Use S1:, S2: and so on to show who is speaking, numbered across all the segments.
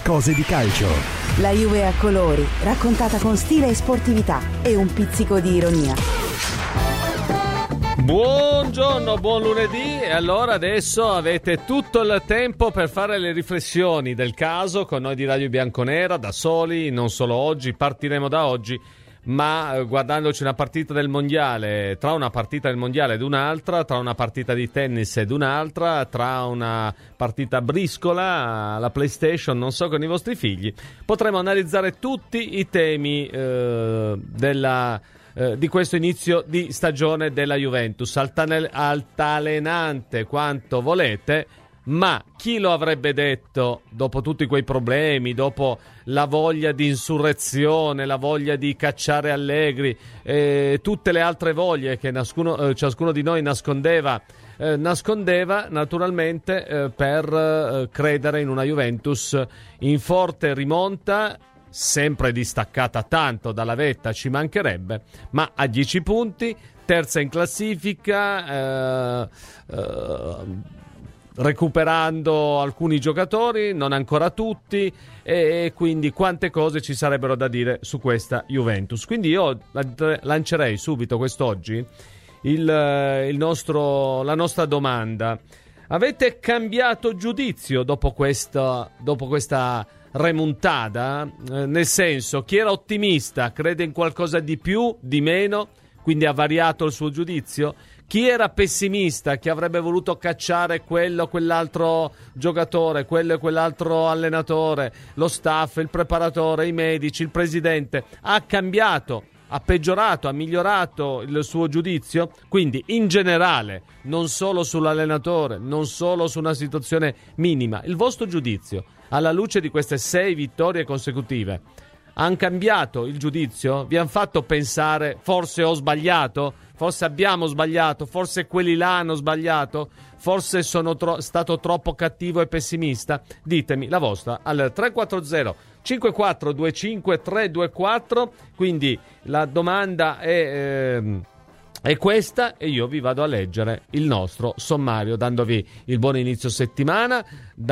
S1: cose di calcio.
S2: La Juve a colori, raccontata con stile e sportività e un pizzico di ironia.
S3: Buongiorno, buon lunedì. E allora adesso avete tutto il tempo per fare le riflessioni del caso con noi di Radio Bianconera, da soli, non solo oggi, partiremo da oggi, ma guardandoci una partita del mondiale, tra una partita del mondiale ed un'altra, tra una partita di tennis ed un'altra, tra una partita a briscola, la PlayStation, non so, con i vostri figli, potremo analizzare tutti i temi di questo inizio di stagione della Juventus, altalenante quanto volete, ma chi lo avrebbe detto dopo tutti quei problemi, dopo la voglia di insurrezione, la voglia di cacciare Allegri, tutte le altre voglie che ciascuno di noi nascondeva naturalmente per credere in una Juventus in forte rimonta, sempre distaccata tanto dalla vetta, ci mancherebbe, ma a 10 punti, terza in classifica, recuperando alcuni giocatori, non ancora tutti, e quindi quante cose ci sarebbero da dire su questa Juventus. Quindi io lancerei subito quest'oggi la nostra domanda: avete cambiato giudizio dopo questa remontada? Nel senso, chi era ottimista crede in qualcosa di più, di meno, quindi ha variato il suo giudizio? Chi era pessimista, chi avrebbe voluto cacciare quello, quell'altro giocatore, quello e quell'altro allenatore, lo staff, il preparatore, i medici, il presidente, ha cambiato, ha peggiorato, ha migliorato il suo giudizio? Quindi in generale, non solo sull'allenatore, non solo su una situazione minima, il vostro giudizio alla luce di queste 6 vittorie consecutive, hanno cambiato il giudizio? Vi hanno fatto pensare forse ho sbagliato? Forse abbiamo sbagliato? Forse quelli là hanno sbagliato? Forse sono stato troppo cattivo e pessimista? Ditemi la vostra al 340 5425 324. Quindi la domanda è questa, e io vi vado a leggere il nostro sommario, dandovi il buon inizio settimana,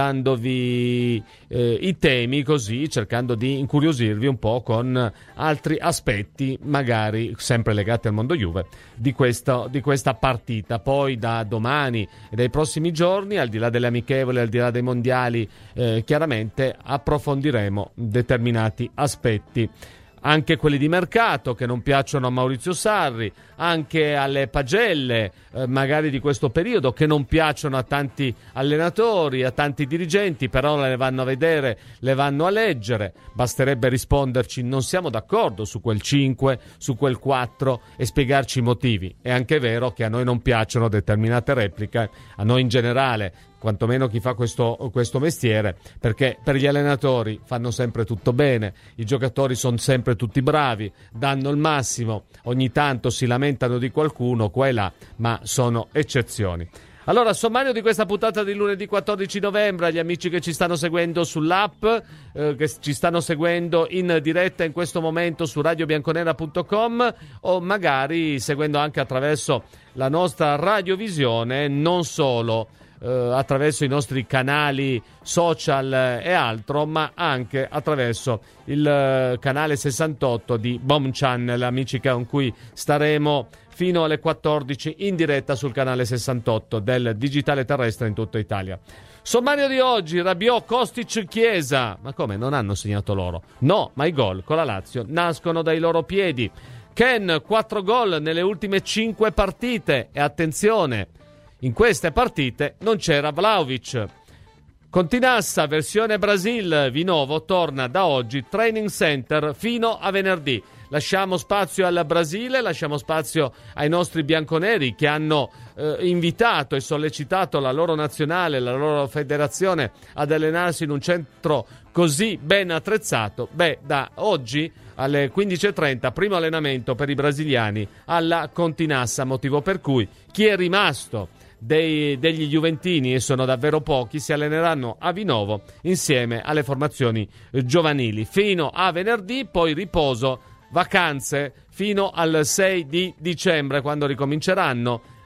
S3: dandovi i temi, così cercando di incuriosirvi un po' con altri aspetti, magari sempre legati al mondo Juve, di questa partita. Poi da domani e dai prossimi giorni, al di là delle amichevoli, al di là dei mondiali, chiaramente approfondiremo determinati aspetti, anche quelli di mercato che non piacciono a Maurizio Sarri, anche alle pagelle magari di questo periodo che non piacciono a tanti allenatori, a tanti dirigenti, però le vanno a vedere, le vanno a leggere. Basterebbe risponderci non siamo d'accordo su quel 5, su quel 4 e spiegarci i motivi. È anche vero che a noi non piacciono determinate repliche, a noi in generale, quantomeno chi fa questo mestiere, perché per gli allenatori fanno sempre tutto bene, i giocatori sono sempre tutti bravi, danno il massimo, ogni tanto si lamentano di qualcuno qua e là, ma sono eccezioni. Allora, sommario di questa puntata di lunedì 14 novembre, agli amici che ci stanno seguendo sull'app, che ci stanno seguendo in diretta in questo momento su radiobianconera.com, o magari seguendo anche attraverso la nostra radiovisione, non solo attraverso i nostri canali social e altro, ma anche attraverso il canale 68 di Bomb Channel, amici con cui staremo fino alle 14 in diretta sul canale 68 del digitale terrestre in tutta Italia. Sommario di oggi: Rabiot, Kostic, Chiesa. Ma come, non hanno segnato loro? No, ma i gol con la Lazio nascono dai loro piedi. Ken, 4 gol nelle ultime 5 partite, e attenzione, in queste partite non c'era Vlahovic. Continassa, versione Brasil, Vinovo torna da oggi training center fino a venerdì. Lasciamo spazio al Brasile, lasciamo spazio ai nostri bianconeri che hanno invitato e sollecitato la loro nazionale, la loro federazione ad allenarsi in un centro così ben attrezzato. Da oggi alle 15:30 primo allenamento per i brasiliani alla Continassa, motivo per cui chi è rimasto degli juventini, e sono davvero pochi, si alleneranno a Vinovo insieme alle formazioni giovanili fino a venerdì, poi riposo, vacanze fino al 6 di dicembre, quando ricominceranno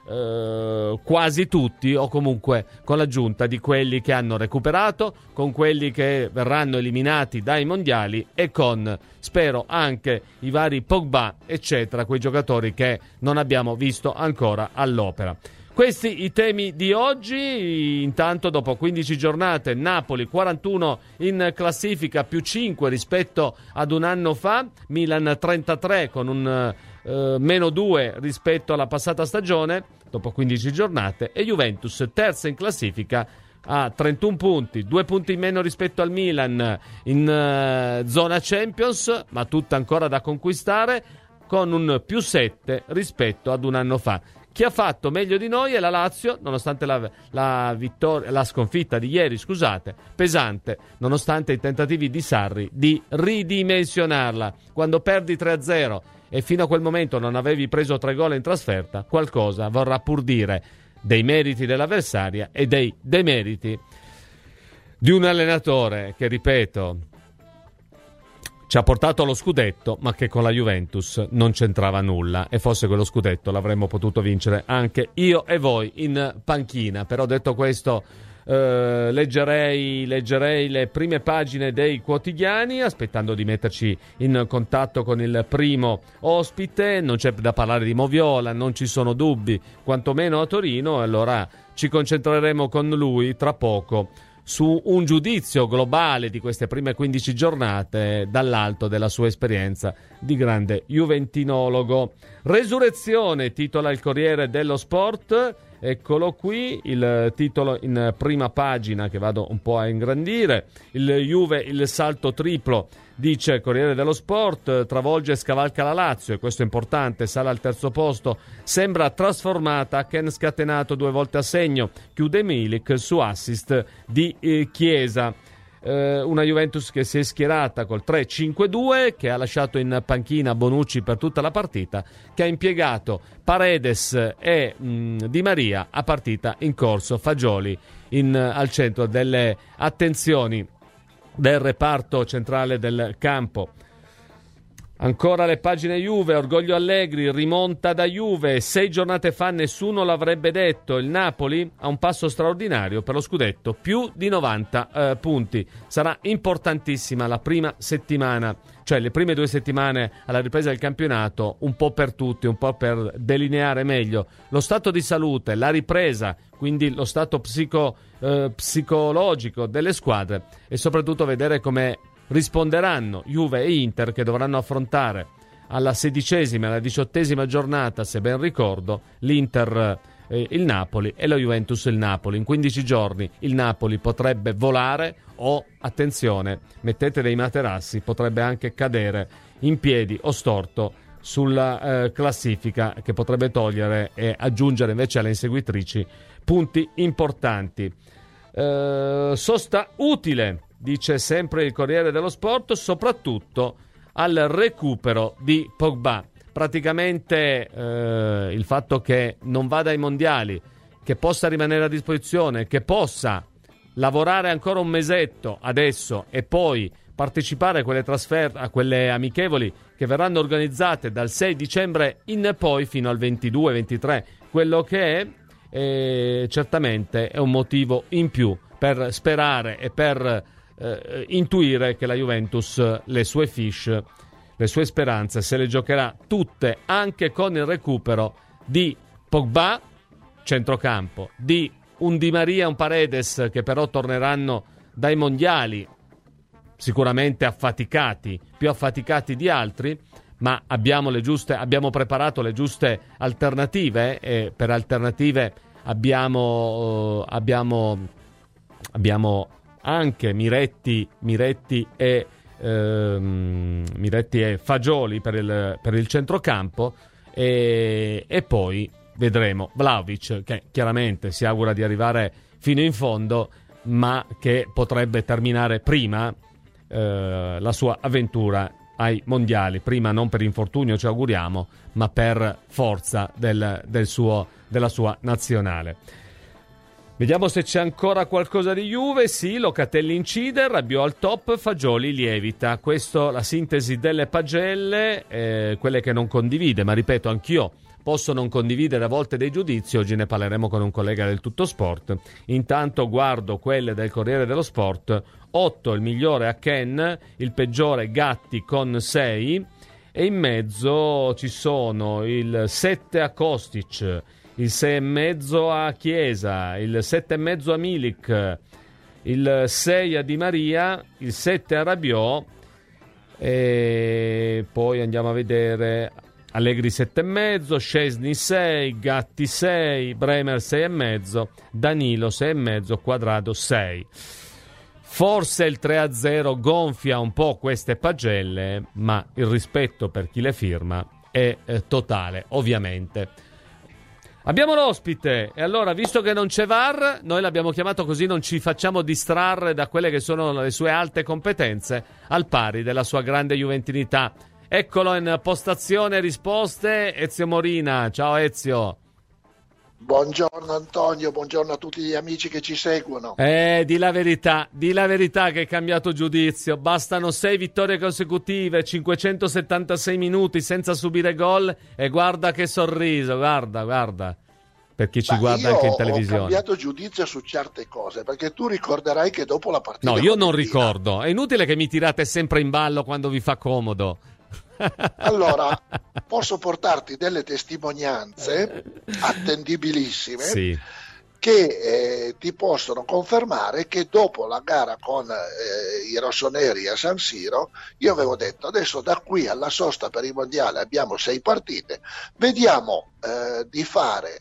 S3: quasi tutti, o comunque con l'aggiunta di quelli che hanno recuperato, con quelli che verranno eliminati dai mondiali e con, spero, anche i vari Pogba eccetera, quei giocatori che non abbiamo visto ancora all'opera. Questi i temi di oggi. Intanto, dopo 15 giornate, Napoli 41 in classifica, più 5 rispetto ad un anno fa, Milan 33 con un meno 2 rispetto alla passata stagione dopo 15 giornate, e Juventus terza in classifica a 31 punti, 2 punti in meno rispetto al Milan in zona Champions, ma tutta ancora da conquistare, con un più 7 rispetto ad un anno fa. Chi ha fatto meglio di noi è la Lazio, nonostante la sconfitta di ieri, pesante, nonostante i tentativi di Sarri di ridimensionarla. Quando perdi 3-0 e fino a quel momento non avevi preso 3 gol in trasferta, qualcosa vorrà pur dire dei meriti dell'avversaria e dei demeriti di un allenatore che, ripeto, ci ha portato allo scudetto, ma che con la Juventus non c'entrava nulla, e forse quello scudetto l'avremmo potuto vincere anche io e voi in panchina. Però, detto questo, leggerei le prime pagine dei quotidiani, aspettando di metterci in contatto con il primo ospite. Non c'è da parlare di Moviola, non ci sono dubbi, quantomeno a Torino, e allora ci concentreremo con lui tra poco su un giudizio globale di queste prime 15 giornate dall'alto della sua esperienza di grande juventinologo. Resurrezione, titola il Corriere dello Sport. Eccolo qui, il titolo in prima pagina che vado un po' a ingrandire. Il Juve, il salto triplo, dice Corriere dello Sport, travolge e scavalca la Lazio, e questo è importante, sale al terzo posto, sembra trasformata, Ken scatenato 2 volte a segno, chiude Milik su assist di Chiesa. Una Juventus che si è schierata col 3-5-2, che ha lasciato in panchina Bonucci per tutta la partita, che ha impiegato Paredes e Di Maria a partita in corso, Fagioli al centro delle attenzioni del reparto centrale del campo. Ancora le pagine Juve, orgoglio Allegri, rimonta da Juve, 6 giornate fa nessuno l'avrebbe detto, il Napoli ha un passo straordinario per lo scudetto, più di 90 punti, sarà importantissima la prima settimana, cioè le prime 2 settimane alla ripresa del campionato, un po' per tutti, un po' per delineare meglio lo stato di salute, la ripresa, quindi lo stato psicologico delle squadre, e soprattutto vedere come risponderanno Juve e Inter, che dovranno affrontare alla 16ª e alla 18ª giornata, se ben ricordo, l'Inter il Napoli e la Juventus il Napoli. In 15 giorni il Napoli potrebbe volare o, attenzione, mettete dei materassi, potrebbe anche cadere in piedi o storto sulla classifica, che potrebbe togliere e aggiungere invece alle inseguitrici punti importanti. Sosta utile, dice sempre il Corriere dello Sport, soprattutto al recupero di Pogba. Praticamente il fatto che non vada ai mondiali, che possa rimanere a disposizione, che possa lavorare ancora un mesetto adesso e poi partecipare a quelle trasferte, a quelle amichevoli che verranno organizzate dal 6 dicembre in poi fino al 22-23, quello che è, certamente è un motivo in più per sperare e per intuire che la Juventus le sue fiche, le sue speranze se le giocherà tutte, anche con il recupero di Pogba centrocampo, di un Di Maria, un Paredes, che però torneranno dai mondiali sicuramente affaticati, più affaticati di altri, ma abbiamo preparato le giuste alternative, e per alternative abbiamo anche Miretti e Fagioli per il centrocampo, e poi vedremo Vlahovic, che chiaramente si augura di arrivare fino in fondo, ma che potrebbe terminare prima la sua avventura ai mondiali, prima non per infortunio, ci auguriamo, ma per forza della sua nazionale. Vediamo se c'è ancora qualcosa di Juve. Sì, Locatelli incide, Rabiot al top, Fagioli lievita. Questo la sintesi delle pagelle, quelle che non condivide, ma ripeto, anch'io posso non condividere a volte dei giudizi, oggi ne parleremo con un collega del Tutto Sport. Intanto guardo quelle del Corriere dello Sport: 8 il migliore a Ken, il peggiore Gatti con 6, e in mezzo ci sono il 7 a Kostic, il 6,5 a Chiesa, il 7,5 a Milik, il 6 a Di Maria, il 7 a Rabiot, e poi andiamo a vedere Allegri 7,5, Szczesny 6, Gatti 6, Bremer 6,5, Danilo 6,5, Quadrado 6. Forse il 3-0 gonfia un po' queste pagelle, ma il rispetto per chi le firma è totale, ovviamente. Abbiamo l'ospite, e allora, visto che non c'è VAR, noi l'abbiamo chiamato così non ci facciamo distrarre da quelle che sono le sue alte competenze, al pari della sua grande juventinità. Eccolo in postazione risposte, Ezio Morina. Ciao Ezio.
S1: Buongiorno Antonio, buongiorno a tutti gli amici che ci seguono.
S3: Di la verità che hai cambiato giudizio. Bastano 6 vittorie consecutive, 576 minuti senza subire gol, e guarda che sorriso, guarda. Per chi ci guarda anche in televisione.
S1: Ho cambiato giudizio su certe cose, perché tu ricorderai che dopo la partita...
S3: No, io non ricordo. È inutile che mi tirate sempre in ballo quando vi fa comodo.
S1: Allora, posso portarti delle testimonianze attendibilissime,
S3: sì,
S1: che ti possono confermare che dopo la gara con i rossoneri a San Siro io avevo detto: adesso da qui alla sosta per i mondiali abbiamo 6 partite, vediamo di fare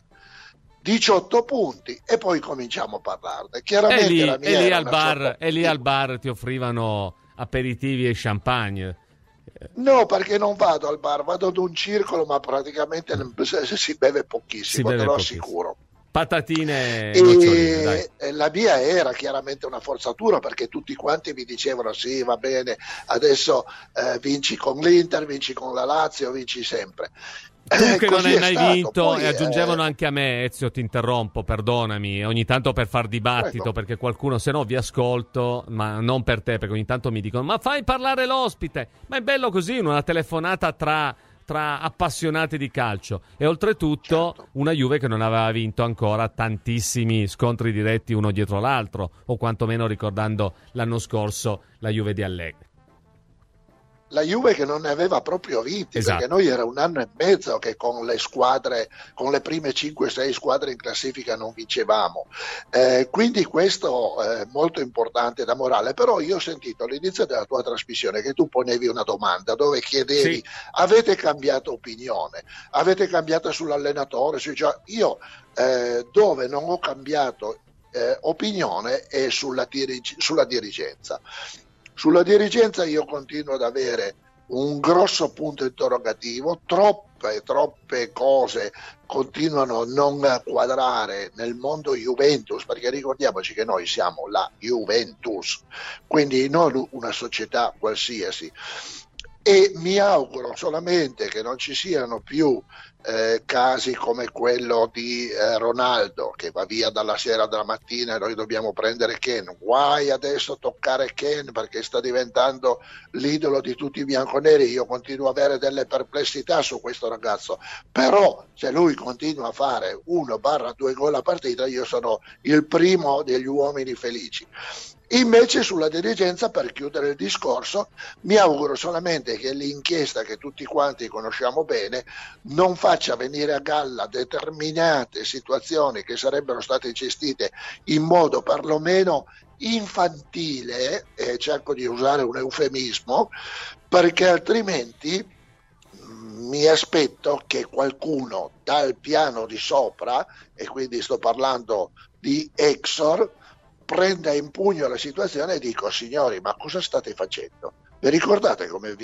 S1: 18 punti e poi cominciamo a parlarne. Chiaramente
S3: e lì al bar ti offrivano aperitivi e champagne.
S1: No, perché non vado al bar, vado ad un circolo, ma praticamente si beve pochissimo, te lo assicuro.
S3: Patatine e noccioline, dai.
S1: La mia era chiaramente una forzatura, perché tutti quanti mi dicevano: sì, va bene, adesso vinci con l'Inter, vinci con la Lazio, vinci sempre.
S3: Tu che non hai mai
S1: stato.
S3: vinto,
S1: Poi,
S3: e aggiungevano anche a me, Ezio, ti interrompo, perdonami, ogni tanto per far dibattito,
S1: prego.
S3: perché qualcuno, se no vi ascolto, ma non per te, perché ogni tanto mi dicono: ma fai parlare l'ospite. Ma è bello così, una telefonata tra appassionati di calcio, e oltretutto
S1: certo,
S3: una Juve che non aveva vinto ancora tantissimi scontri diretti uno dietro l'altro, o quantomeno ricordando l'anno scorso la Juve di Allegri.
S1: La Juve che non ne aveva proprio vinti,
S3: esatto,
S1: perché noi era un anno e mezzo che con le squadre, con le prime 5-6 squadre in classifica non vincevamo, quindi questo è molto importante da morale. Però io ho sentito all'inizio della tua trasmissione che tu ponevi una domanda dove chiedevi: sì, avete cambiato opinione, avete cambiato sull'allenatore, io dove non ho cambiato opinione è sulla dirigenza. Sulla dirigenza io continuo ad avere un grosso punto interrogativo, troppe cose continuano a non quadrare nel mondo Juventus, perché ricordiamoci che noi siamo la Juventus, quindi non una società qualsiasi, e mi auguro solamente che non ci siano più casi come quello di Ronaldo, che va via dalla sera alla mattina e noi dobbiamo prendere Ken. Guai adesso toccare Ken, perché sta diventando l'idolo di tutti i bianconeri. Io continuo ad avere delle perplessità su questo ragazzo, però se lui continua a fare 1-2 gol a partita io sono il primo degli uomini felici. Invece sulla dirigenza, per chiudere il discorso, mi auguro solamente che l'inchiesta, che tutti quanti conosciamo bene, non faccia venire a galla determinate situazioni che sarebbero state gestite in modo perlomeno infantile, e cerco di usare un eufemismo, perché altrimenti mi aspetto che qualcuno dal piano di sopra, e quindi sto parlando di Exor, prenda in pugno la situazione e dico: signori, ma cosa state facendo? Vi ricordate come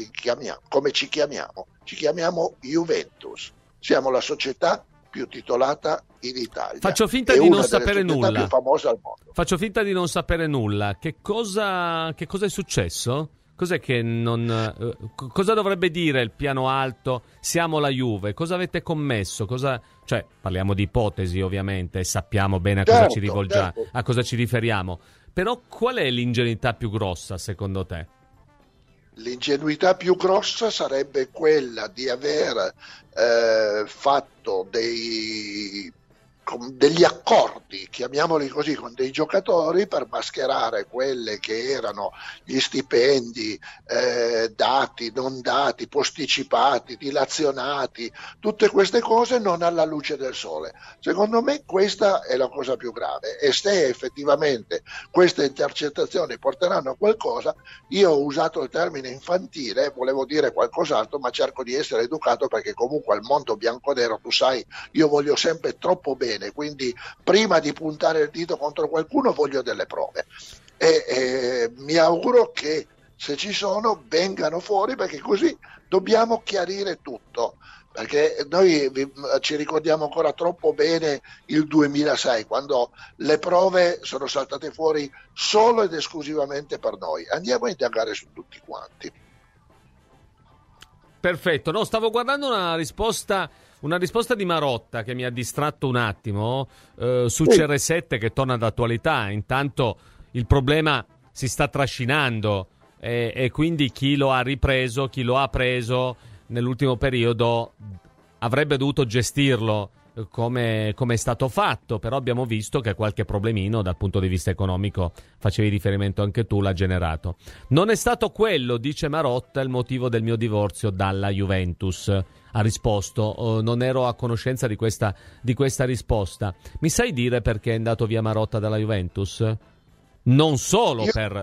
S1: ci chiamiamo? Ci chiamiamo Juventus, siamo la società più titolata in Italia.
S3: Faccio finta di non sapere nulla.
S1: Più famosa al mondo.
S3: Faccio finta di non sapere nulla. Che cosa è successo? Cos'è che non... cosa dovrebbe dire il piano alto? Siamo la Juve. Cosa avete commesso? Cioè, parliamo di ipotesi, ovviamente, e sappiamo bene
S1: certo.
S3: a cosa ci riferiamo. Però qual è l'ingenuità più grossa, secondo te?
S1: L'ingenuità più grossa sarebbe quella di aver fatto degli accordi, chiamiamoli così, con dei giocatori per mascherare quelle che erano gli stipendi dati, non dati, posticipati, dilazionati, tutte queste cose non alla luce del sole. Secondo me questa è la cosa più grave, e se effettivamente queste intercettazioni porteranno a qualcosa, io ho usato il termine infantile, volevo dire qualcos'altro, ma cerco di essere educato, perché comunque al mondo bianconero, tu sai, io voglio sempre troppo bene, quindi prima di puntare il dito contro qualcuno voglio delle prove, e mi auguro che, se ci sono, vengano fuori, perché così dobbiamo chiarire tutto, perché noi ci ricordiamo ancora troppo bene il 2006, quando le prove sono saltate fuori solo ed esclusivamente per noi. Andiamo a indagare su tutti quanti.
S3: Perfetto, no, stavo guardando una risposta di Marotta che mi ha distratto un attimo su CR7, che torna d'attualità. Intanto il problema si sta trascinando e quindi chi lo ha ripreso, chi lo ha preso nell'ultimo periodo avrebbe dovuto gestirlo come è stato fatto, però abbiamo visto che qualche problemino dal punto di vista economico, facevi riferimento anche tu, l'ha generato. Non è stato quello, dice Marotta, il motivo del mio divorzio dalla Juventus. Ha risposto, non ero a conoscenza di questa risposta. Mi sai dire perché è andato via Marotta dalla Juventus? Non solo per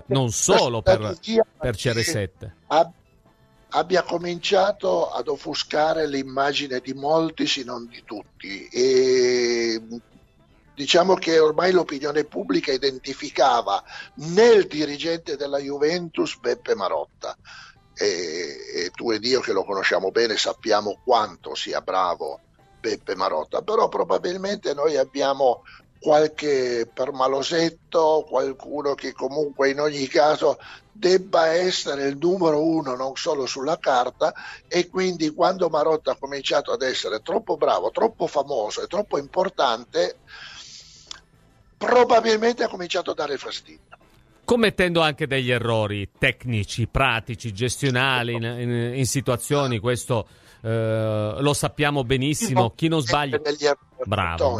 S3: CR7.
S1: Abbia cominciato ad offuscare l'immagine di molti, se non di tutti, e diciamo che ormai l'opinione pubblica identificava nel dirigente della Juventus Beppe Marotta, e tu ed io che lo conosciamo bene sappiamo quanto sia bravo Beppe Marotta, però probabilmente noi abbiamo qualche permalosetto, qualcuno che comunque in ogni caso debba essere il numero uno non solo sulla carta, e quindi quando Marotta ha cominciato ad essere troppo bravo, troppo famoso e troppo importante, probabilmente ha cominciato a dare fastidio.
S3: Commettendo anche degli errori tecnici, pratici, gestionali in situazioni, questo lo sappiamo benissimo. Chi non sbaglia, bravo.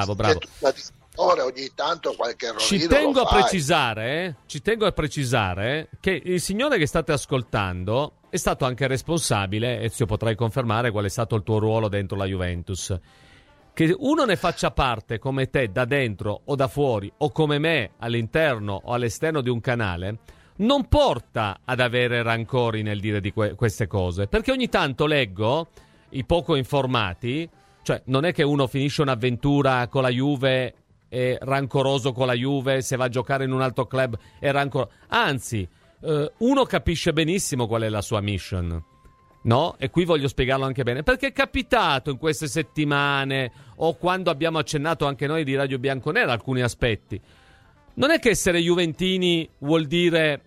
S1: Ogni tanto qualche errore.
S3: Ci tengo a precisare che il signore che state ascoltando è stato anche responsabile, Ezio potrai confermare qual è stato il tuo ruolo dentro la Juventus. Che uno ne faccia parte come te da dentro o da fuori, o come me all'interno o all'esterno di un canale, non porta ad avere rancori nel dire di queste cose, perché ogni tanto leggo i poco informati, cioè non è che uno finisce un'avventura con la Juve è rancoroso con la Juve, se va a giocare in un altro club è rancoroso, anzi uno capisce benissimo qual è la sua mission, no? E qui voglio spiegarlo anche bene, perché è capitato in queste settimane, o quando abbiamo accennato anche noi di Radio Bianconera alcuni aspetti. Non è che essere juventini vuol dire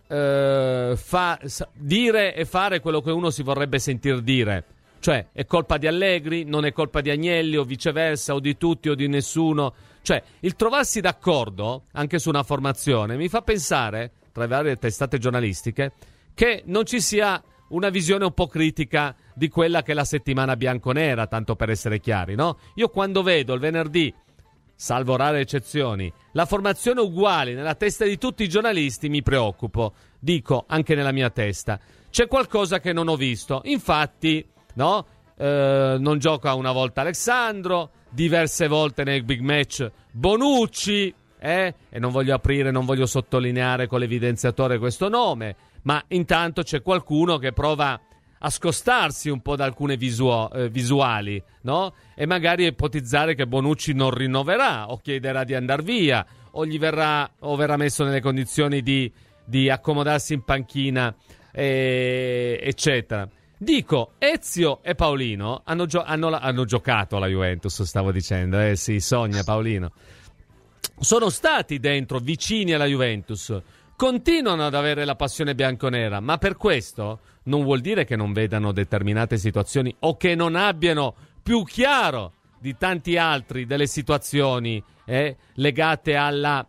S3: dire e fare quello che uno si vorrebbe sentir dire, cioè è colpa di Allegri, non è colpa di Agnelli, o viceversa, o di tutti o di nessuno. Cioè il trovarsi d'accordo anche su una formazione mi fa pensare, tra le varie testate giornalistiche, che non ci sia una visione un po' critica di quella che è la settimana bianconera, tanto per essere chiari, no? Io quando vedo il venerdì, salvo rare eccezioni, la formazione uguale nella testa di tutti i giornalisti, mi preoccupo. Dico, anche nella mia testa c'è qualcosa che non ho visto. Infatti, no? Non gioca una volta Alessandro, diverse volte nel big match Bonucci, e non voglio sottolineare con l'evidenziatore questo nome, ma intanto c'è qualcuno che prova a scostarsi un po' da alcune visuali, no? E magari ipotizzare che Bonucci non rinnoverà, o chiederà di andar via, o verrà messo nelle condizioni di accomodarsi in panchina, eccetera. Dico, Ezio e Paolino hanno giocato alla Juventus, stavo dicendo, sì, sogna Paolino. Sono stati dentro, vicini alla Juventus, continuano ad avere la passione bianconera, ma per questo non vuol dire che non vedano determinate situazioni o che non abbiano più chiaro di tanti altri delle situazioni legate alla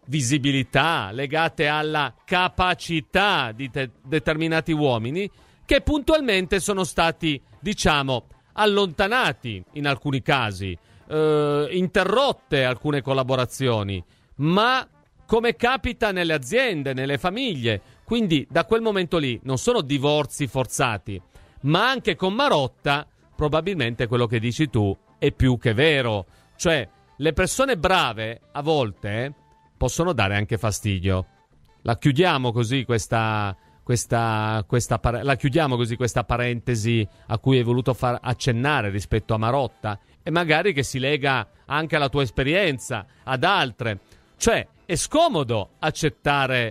S3: visibilità, legate alla capacità di determinati uomini, che puntualmente sono stati, diciamo, allontanati in alcuni casi, interrotte alcune collaborazioni, ma come capita nelle aziende, nelle famiglie. Quindi da quel momento lì non sono divorzi forzati, ma anche con Marotta probabilmente quello che dici tu è più che vero. Cioè, le persone brave a volte possono dare anche fastidio. La chiudiamo così questa parentesi a cui hai voluto far accennare rispetto a Marotta, e magari che si lega anche alla tua esperienza, ad altre. Cioè, è scomodo accettare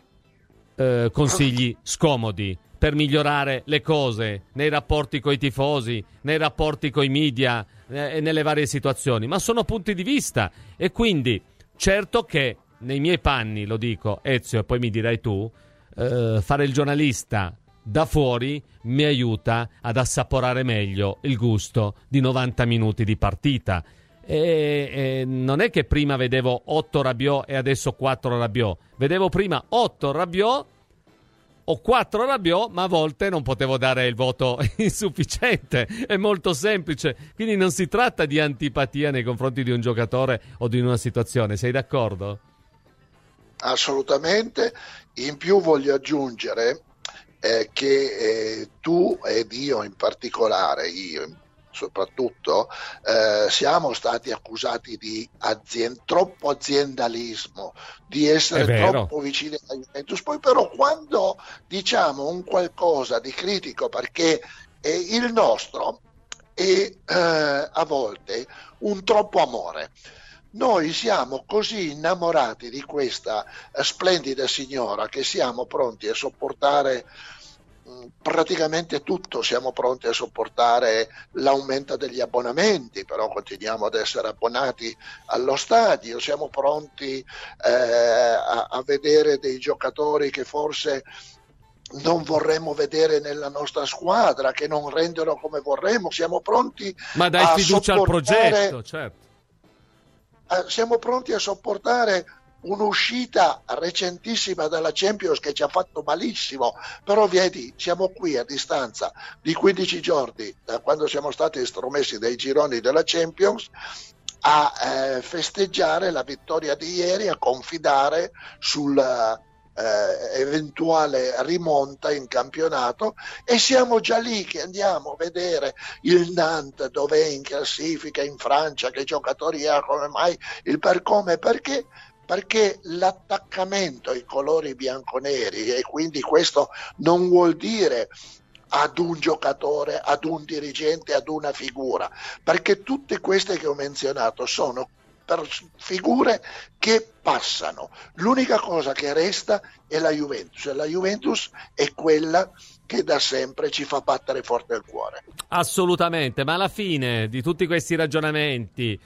S3: consigli scomodi per migliorare le cose nei rapporti coi tifosi, nei rapporti coi media e nelle varie situazioni, ma sono punti di vista, e quindi certo che nei miei panni, lo dico Ezio e poi mi dirai tu, fare il giornalista da fuori mi aiuta ad assaporare meglio il gusto di 90 minuti di partita. E non è che prima vedevo 8 Rabiot e adesso 4 Rabiot. Vedevo prima 8 Rabiot o 4 Rabiot, ma a volte non potevo dare il voto insufficiente. È molto semplice. Quindi non si tratta di antipatia nei confronti di un giocatore o di una situazione. Sei d'accordo?
S1: Assolutamente. In più voglio aggiungere che tu ed io in particolare, io soprattutto, siamo stati accusati di troppo aziendalismo, di essere troppo vicini alla Juventus. Poi però quando diciamo un qualcosa di critico, perché il nostro è a volte un troppo amore. Noi siamo così innamorati di questa splendida signora che siamo pronti a sopportare praticamente tutto. Siamo pronti a sopportare l'aumento degli abbonamenti, però continuiamo ad essere abbonati allo stadio. Siamo pronti a vedere dei giocatori che forse non vorremmo vedere nella nostra squadra, che non rendono come vorremmo. Siamo pronti
S3: Ma dai fiducia al progetto, certo.
S1: Siamo pronti a sopportare un'uscita recentissima dalla Champions che ci ha fatto malissimo, però vedi, siamo qui a distanza di 15 giorni da quando siamo stati estromessi dai gironi della Champions a festeggiare la vittoria di ieri, a confidare sulla eventuale rimonta in campionato, e siamo già lì che andiamo a vedere il Nantes dove è in classifica in Francia, che giocatori ha, come mai, il per come, perché l'attaccamento ai colori bianconeri, e quindi questo non vuol dire ad un giocatore, ad un dirigente, ad una figura, perché tutte queste che ho menzionato sono per figure che passano. L'unica cosa che resta è la Juventus, e la Juventus è quella che da sempre ci fa battere forte il cuore.
S3: Assolutamente, ma alla fine di tutti questi ragionamenti,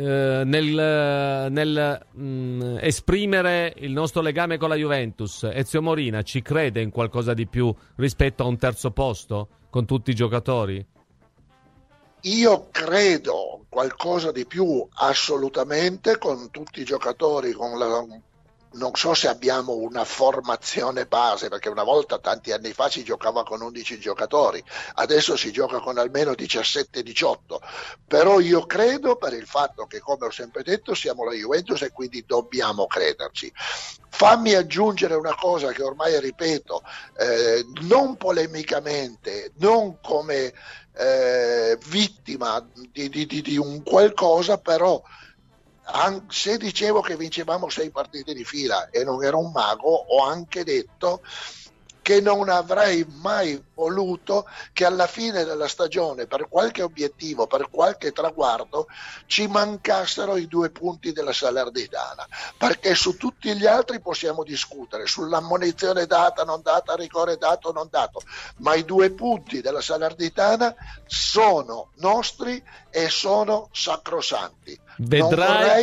S3: nel esprimere il nostro legame con la Juventus, Ezio Morina ci crede in qualcosa di più rispetto a un terzo posto con tutti i giocatori?
S1: Io credo qualcosa di più assolutamente con tutti i giocatori, non so se abbiamo una formazione base, perché una volta, tanti anni fa, si giocava con 11 giocatori, adesso si gioca con almeno 17-18, però io credo, per il fatto che, come ho sempre detto, siamo la Juventus e quindi dobbiamo crederci. Fammi aggiungere una cosa che ormai ripeto, non polemicamente, non come vittima di un qualcosa, però se dicevo che vincevamo 6 partite di fila e non ero un mago, ho anche detto che non avrei mai voluto che alla fine della stagione, per qualche obiettivo, per qualche traguardo, ci mancassero i 2 punti della Salernitana, perché su tutti gli altri possiamo discutere, sull'ammonizione data, non data, rigore dato, non dato, ma i 2 punti della Salernitana sono nostri e sono sacrosanti.
S3: Vedrai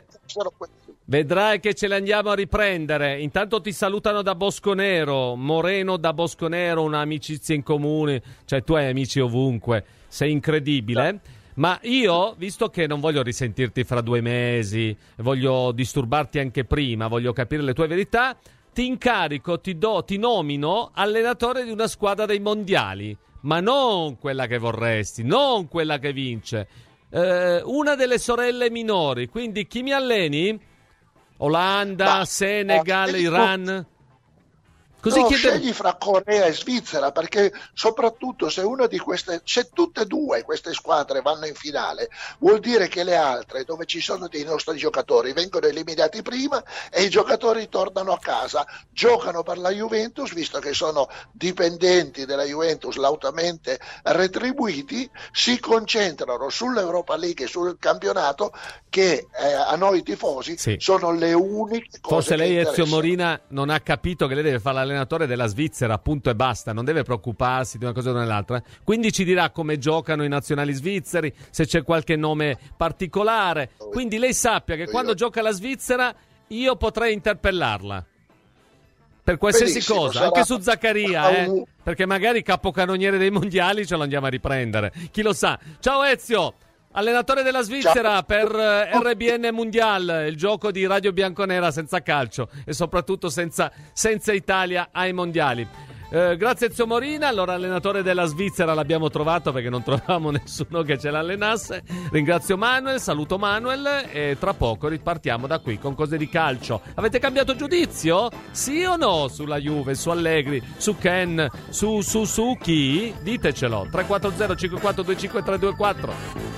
S3: che ce le andiamo a riprendere. Intanto ti salutano da Bosconero, Moreno da Bosconero, un'amicizia in comune, cioè tu hai amici ovunque, sei incredibile. Ma io, visto che non voglio risentirti fra 2 mesi, voglio disturbarti anche prima, voglio capire le tue verità, ti incarico, ti nomino allenatore di una squadra dei mondiali, ma non quella che vorresti, non quella che vince, una delle sorelle minori. Quindi chi mi alleni? Olanda, Senegal, Iran? Così
S1: scegli fra Corea e Svizzera, perché soprattutto se tutte e due queste squadre vanno in finale, vuol dire che le altre, dove ci sono dei nostri giocatori, vengono eliminati prima e i giocatori tornano a casa, giocano per la Juventus, visto che sono dipendenti della Juventus lautamente retribuiti, si concentrano sull'Europa League e sul campionato che a noi tifosi sono le uniche cose.
S3: Forse lei,
S1: che
S3: Ezio Morina, non ha capito che lei deve fare l'allenatore della Svizzera, punto e basta, non deve preoccuparsi di una cosa o dell'altra. Quindi ci dirà come giocano i nazionali svizzeri, se c'è qualche nome particolare. Quindi lei sappia che quando gioca la Svizzera io potrei interpellarla per qualsiasi cosa, anche su Zaccaria, perché magari capocannoniere dei mondiali ce lo andiamo a riprendere, chi lo sa. Ciao Ezio, allenatore della Svizzera per RBN Mundial, il gioco di Radio Bianconera senza calcio e soprattutto senza Italia ai mondiali. Grazie Ezio Morina. Allora, allenatore della Svizzera l'abbiamo trovato, perché non trovavamo nessuno che ce l'allenasse. Ringrazio Manuel, saluto Manuel e tra poco ripartiamo da qui con cose di calcio. Avete cambiato giudizio? Sì o no? Sulla Juve, su Allegri, su Ken, su chi? Ditecelo. 340 5425 324.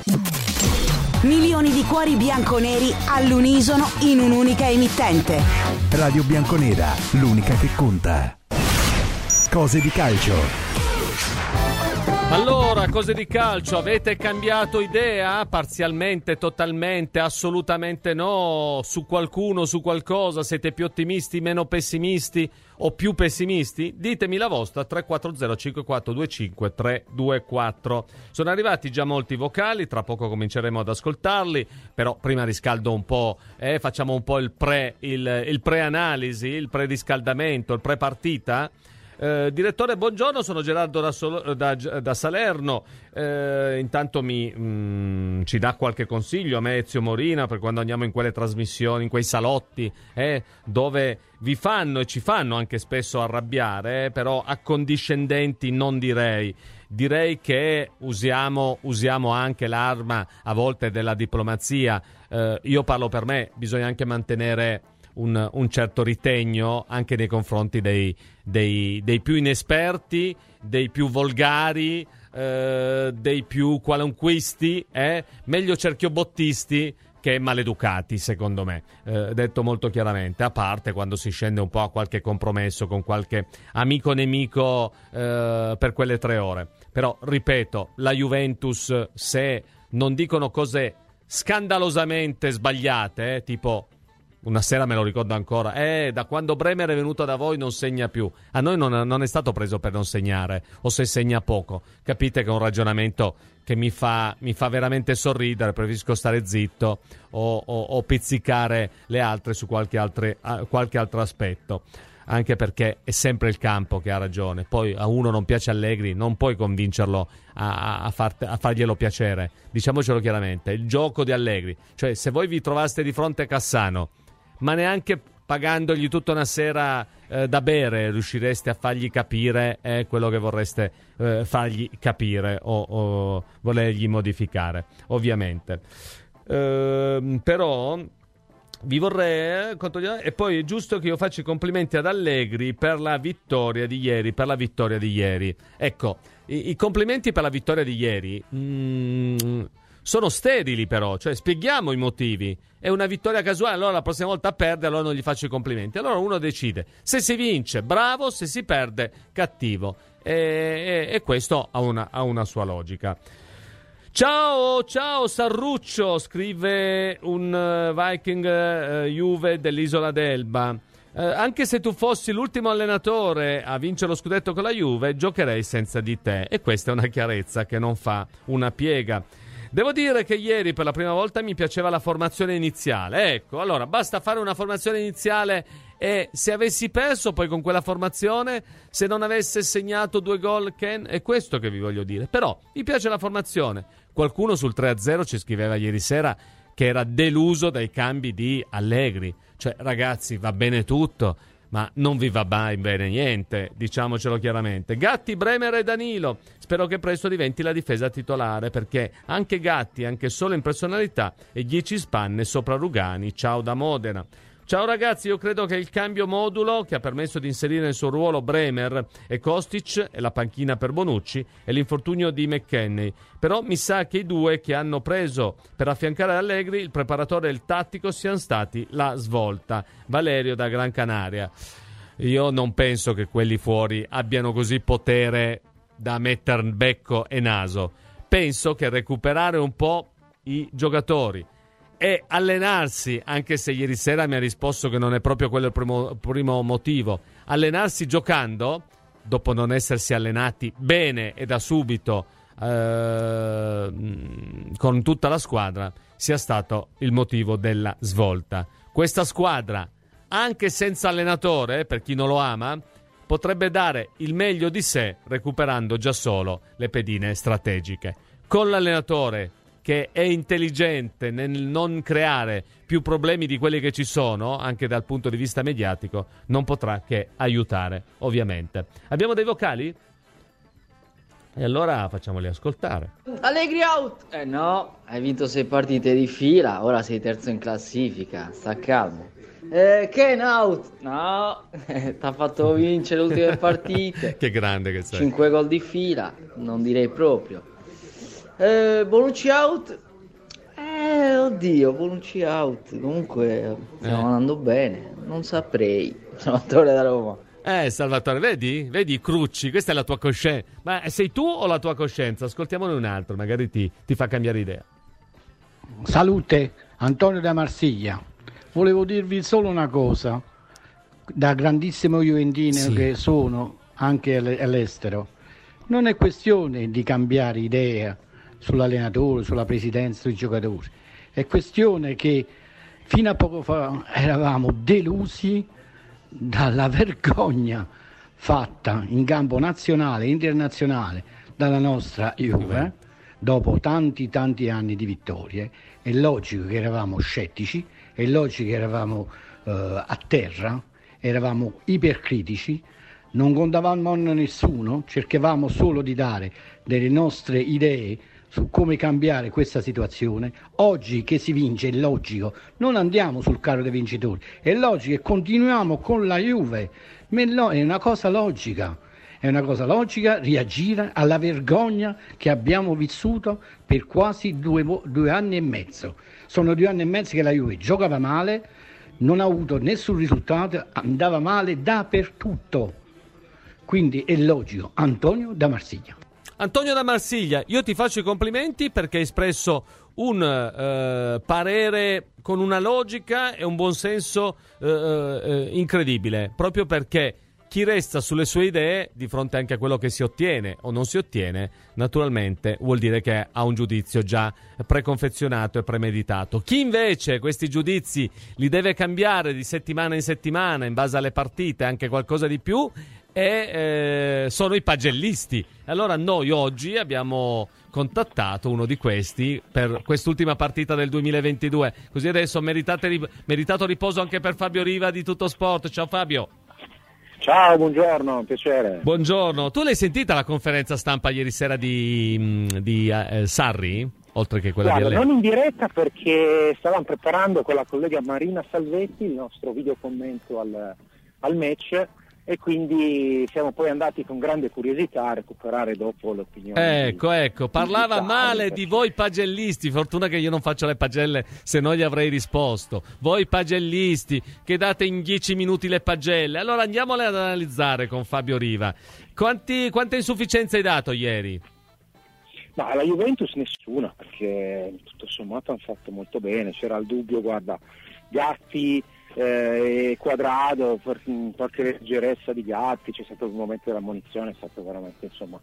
S2: Milioni di cuori bianconeri all'unisono in un'unica emittente.
S4: Radio Bianconera, l'unica che conta. Cose di calcio.
S3: Allora, cose di calcio, avete cambiato idea? Parzialmente, totalmente, assolutamente no? Su qualcuno, su qualcosa? Siete più ottimisti, meno pessimisti o più pessimisti? Ditemi la vostra, 340 5425 324. Sono arrivati già molti vocali, tra poco cominceremo ad ascoltarli, però prima riscaldo un po', facciamo un po' il pre-analisi, il pre-riscaldamento, il pre-partita. Direttore, buongiorno, sono Gerardo da Salerno. Intanto ci dà qualche consiglio a me, Ezio Morina, per quando andiamo in quelle trasmissioni, in quei salotti dove vi fanno e ci fanno anche spesso arrabbiare, però accondiscendenti non direi. Direi che usiamo anche l'arma a volte della diplomazia. Io parlo per me, bisogna anche mantenere un certo ritegno anche nei confronti dei più inesperti, dei più volgari, dei più qualunquisti, meglio cerchiobottisti che maleducati, secondo me, detto molto chiaramente, a parte quando si scende un po' a qualche compromesso con qualche amico nemico per quelle 3 ore. Però, ripeto, la Juventus, se non dicono cose scandalosamente sbagliate, tipo una sera me lo ricordo ancora, da quando Bremer è venuto da voi non segna più. A noi non è stato preso per non segnare, o se segna poco. Capite che è un ragionamento che mi fa veramente sorridere. Preferisco stare zitto o pizzicare le altre su qualche altro aspetto, anche perché è sempre il campo che ha ragione. Poi a uno non piace Allegri, non puoi convincerlo a farglielo piacere, diciamocelo chiaramente. Il gioco di Allegri, cioè se voi vi trovaste di fronte a Cassano, ma neanche pagandogli tutta una sera da bere riuscireste a fargli capire quello che vorreste fargli capire o volergli modificare, ovviamente. Però vi vorrei e poi è giusto che io faccia i complimenti ad Allegri per la vittoria di ieri. Ecco, i complimenti per la vittoria di ieri sono sterili, però, cioè spieghiamo i motivi. È una vittoria casuale, allora la prossima volta perde, allora non gli faccio i complimenti. Allora uno decide, se si vince bravo, se si perde cattivo, e questo ha una sua logica. Ciao Sarruccio, scrive un Viking Juve dell'isola d'Elba. Anche se tu fossi l'ultimo allenatore a vincere lo scudetto con la Juve, giocherei senza di te. E questa è una chiarezza che non fa una piega. Devo dire che ieri per la prima volta mi piaceva la formazione iniziale. Ecco, allora basta fare una formazione iniziale e se avessi perso poi con quella formazione, se non avesse segnato 2 gol Ken, è questo che vi voglio dire. Però mi piace la formazione. Qualcuno sul 3-0 ci scriveva ieri sera che era deluso dai cambi di Allegri. Cioè, ragazzi, va bene tutto, ma non vi va mai bene niente, diciamocelo chiaramente. Gatti, Bremer e Danilo, spero che presto diventi la difesa titolare, perché anche Gatti, anche solo in personalità, e 10 spanne sopra Rugani. Ciao da Modena. Ciao ragazzi, io credo che il cambio modulo che ha permesso di inserire nel suo ruolo Bremer e Kostic e la panchina per Bonucci e l'infortunio di McKennie. Però mi sa che i due che hanno preso per affiancare Allegri, il preparatore e il tattico, siano stati la svolta. Valerio da Gran Canaria. Io non penso che quelli fuori abbiano così potere da metter becco e naso. Penso che recuperare un po' i giocatori e allenarsi, anche se ieri sera mi ha risposto che non è proprio quello il primo motivo, allenarsi giocando, dopo non essersi allenati bene e da subito con tutta la squadra, sia stato il motivo della svolta. Questa squadra, anche senza allenatore, per chi non lo ama, potrebbe dare il meglio di sé recuperando già solo le pedine strategiche. Con l'allenatore che è intelligente nel non creare più problemi di quelli che ci sono, anche dal punto di vista mediatico, non potrà che aiutare, ovviamente. Abbiamo dei vocali? E allora facciamoli ascoltare.
S5: Allegri out! No, hai vinto 6 partite di fila, ora sei terzo in classifica, sta calmo. Ken out! No, t'ha fatto vincere le ultime partite.
S3: Che grande che sei.
S5: 5 gol di fila, non direi proprio. Bonucci out? Oddio, Bonucci out. Comunque stiamo andando bene, non saprei. Salvatore da Roma.
S3: Salvatore, vedi Crucci, questa è la tua coscienza. Ma sei tu o la tua coscienza? Ascoltiamone un altro, magari ti fa cambiare idea.
S6: Salute, Antonio da Marsiglia. Volevo dirvi solo una cosa, da grandissimo juventino che sono anche all'estero. Non è questione di cambiare idea sull'allenatore, sulla presidenza, sui giocatori. È questione che fino a poco fa eravamo delusi dalla vergogna fatta in campo nazionale e internazionale dalla nostra Juve, dopo tanti anni di vittorie. È logico che eravamo scettici, è logico che eravamo a terra, eravamo ipercritici, non contavamo a nessuno, cercavamo solo di dare delle nostre idee su come cambiare questa situazione. Oggi che si vince è logico, non andiamo sul carro dei vincitori, è logico che continuiamo con la Juve, è una cosa logica, reagire alla vergogna che abbiamo vissuto per quasi 2 anni e mezzo. Sono 2 anni e mezzo che la Juve giocava male, non ha avuto nessun risultato, andava male dappertutto. Quindi è logico. Antonio da Marsiglia.
S3: Antonio da Marsiglia, io ti faccio i complimenti perché hai espresso un parere con una logica e un buonsenso incredibile, proprio perché chi resta sulle sue idee di fronte anche a quello che si ottiene o non si ottiene, naturalmente vuol dire che ha un giudizio già preconfezionato e premeditato. Chi invece questi giudizi li deve cambiare di settimana in settimana in base alle partite, anche qualcosa di più, sono i pagellisti. Allora noi oggi abbiamo contattato uno di questi per quest'ultima partita del 2022, così adesso meritato riposo anche per Fabio Riva di Tutto Sport. Ciao Fabio.
S7: Ciao, buongiorno, piacere.
S3: Buongiorno, tu l'hai sentita la conferenza stampa ieri sera di Sarri? Oltre che quella di
S7: non in diretta perché stavamo preparando con la collega Marina Salvetti il nostro videocommento al match, e quindi siamo poi andati con grande curiosità a recuperare dopo l'opinione.
S3: Ecco, parlava male di voi pagellisti, fortuna che io non faccio le pagelle, se no gli avrei risposto. Voi pagellisti che date in 10 minuti le pagelle. Allora andiamole ad analizzare con Fabio Riva. Quante insufficienze hai dato ieri?
S7: Ma alla Juventus nessuna, perché tutto sommato hanno fatto molto bene. C'era il dubbio, guarda, Gatti e Quadrado, qualche leggerezza di Gatti, c'è stato il momento della munizione, è stato veramente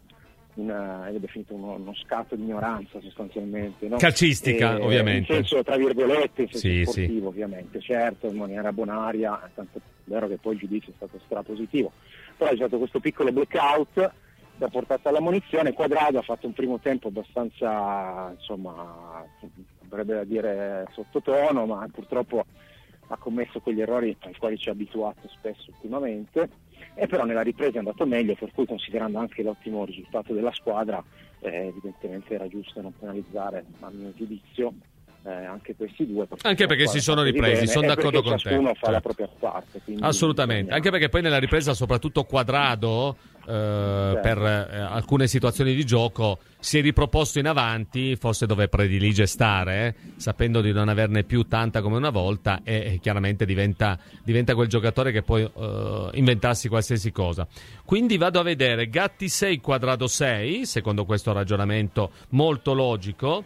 S7: è definito uno scatto di ignoranza sostanzialmente, no?
S3: Calcistica, ovviamente.
S7: In senso, tra virgolette, in senso
S3: sì,
S7: sportivo, ovviamente, certo, in maniera bonaria, tanto è vero che poi il giudizio è stato strapositivo. Però c'è stato questo piccolo blackout che ha portato alla munizione. Quadrado ha fatto un primo tempo abbastanza, insomma, dovrebbe da dire sottotono, ma purtroppo ha commesso quegli errori ai quali ci ha abituato spesso ultimamente, e però nella ripresa è andato meglio, per cui, considerando anche l'ottimo risultato della squadra, evidentemente era giusto non penalizzare, a mio giudizio, anche questi due,
S3: anche perché si sono ripresi, sono d'accordo con te.
S7: Ciascuno fa la propria parte,
S3: assolutamente, anche perché poi nella ripresa, soprattutto Quadrado, per alcune situazioni di gioco si è riproposto in avanti, forse dove predilige stare, sapendo di non averne più tanta come una volta, e chiaramente diventa quel giocatore che può inventarsi qualsiasi cosa. Quindi vado a vedere Gatti 6, Quadrado 6, secondo questo ragionamento molto logico.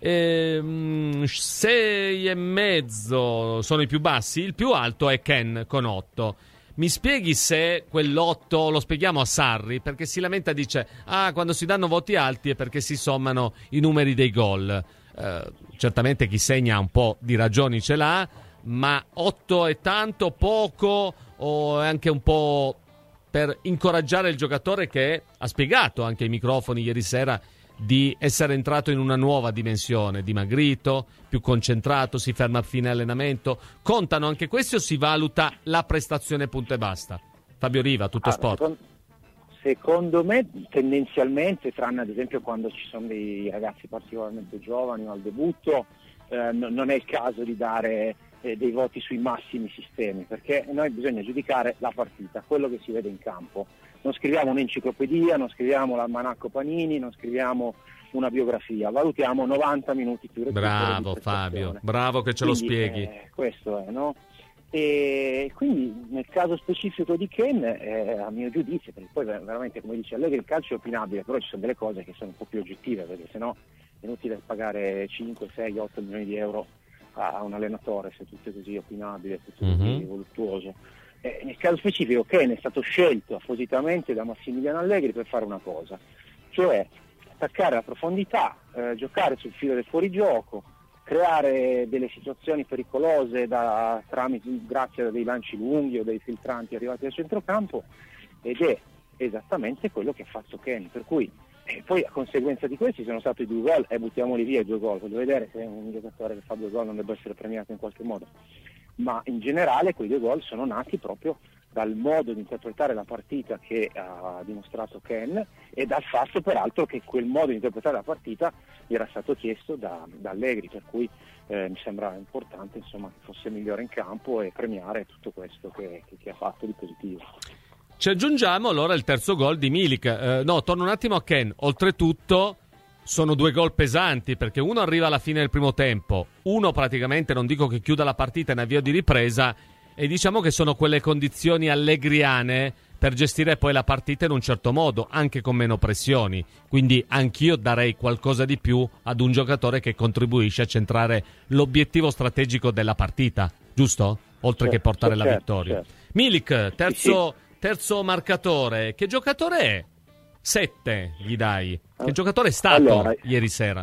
S3: 6,5 sono i più bassi, il più alto è Ken con 8. Mi spieghi se quell'8 lo spieghiamo a Sarri, perché si lamenta, dice quando si danno voti alti è perché si sommano i numeri dei gol. Certamente chi segna un po' di ragioni ce l'ha, ma 8 è tanto, poco, o è anche un po' per incoraggiare il giocatore che ha spiegato anche ai microfoni ieri sera di essere entrato in una nuova dimensione, dimagrito, più concentrato, si ferma a fine allenamento. Contano anche questi o si valuta la prestazione punto e basta? Fabio Riva, Tutto Sport.
S7: Secondo me tendenzialmente, tranne ad esempio quando ci sono dei ragazzi particolarmente giovani o al debutto, non è il caso di dare dei voti sui massimi sistemi, perché noi bisogna giudicare la partita, quello che si vede in campo. Non scriviamo un'enciclopedia, non scriviamo l'almanacco Panini, non scriviamo una biografia, valutiamo 90 minuti più recupero.
S3: Bravo Fabio, bravo che ce lo spieghi.
S7: Questo è, no? E quindi nel caso specifico di Ken, a mio giudizio, perché poi veramente, come dice Allegri, il calcio è opinabile, però ci sono delle cose che sono un po' più oggettive, perché sennò è inutile pagare 5, 6, 8 milioni di euro a un allenatore se tutto è così opinabile, se tutto è così voluttuoso. Nel caso specifico Ken è stato scelto appositamente da Massimiliano Allegri per fare una cosa, cioè attaccare la profondità, giocare sul filo del fuorigioco, creare delle situazioni pericolose grazie a dei lanci lunghi o dei filtranti arrivati al centrocampo, ed è esattamente quello che ha fatto Ken, per cui poi a conseguenza di questi sono stati 2 gol e buttiamoli via i 2 gol. Voglio vedere se un giocatore che fa 2 gol non debba essere premiato in qualche modo, ma in generale quei 2 gol sono nati proprio dal modo di interpretare la partita che ha dimostrato Ken, e dal fatto peraltro che quel modo di interpretare la partita era stato chiesto da Allegri, per cui mi sembra importante, insomma, che fosse migliore in campo e premiare tutto questo che ha fatto di positivo.
S3: Ci aggiungiamo allora il terzo gol di Milik. Torno un attimo a Ken. Oltretutto sono 2 gol pesanti, perché uno arriva alla fine del primo tempo, uno praticamente, non dico che chiuda la partita in avvio di ripresa, e diciamo che sono quelle condizioni allegriane per gestire poi la partita in un certo modo, anche con meno pressioni. Quindi anch'io darei qualcosa di più ad un giocatore che contribuisce a centrare l'obiettivo strategico della partita, giusto? Oltre che portare la vittoria. Certo. Milik, terzo marcatore, che giocatore è? 7 gli dai. Che giocatore è stato ieri sera?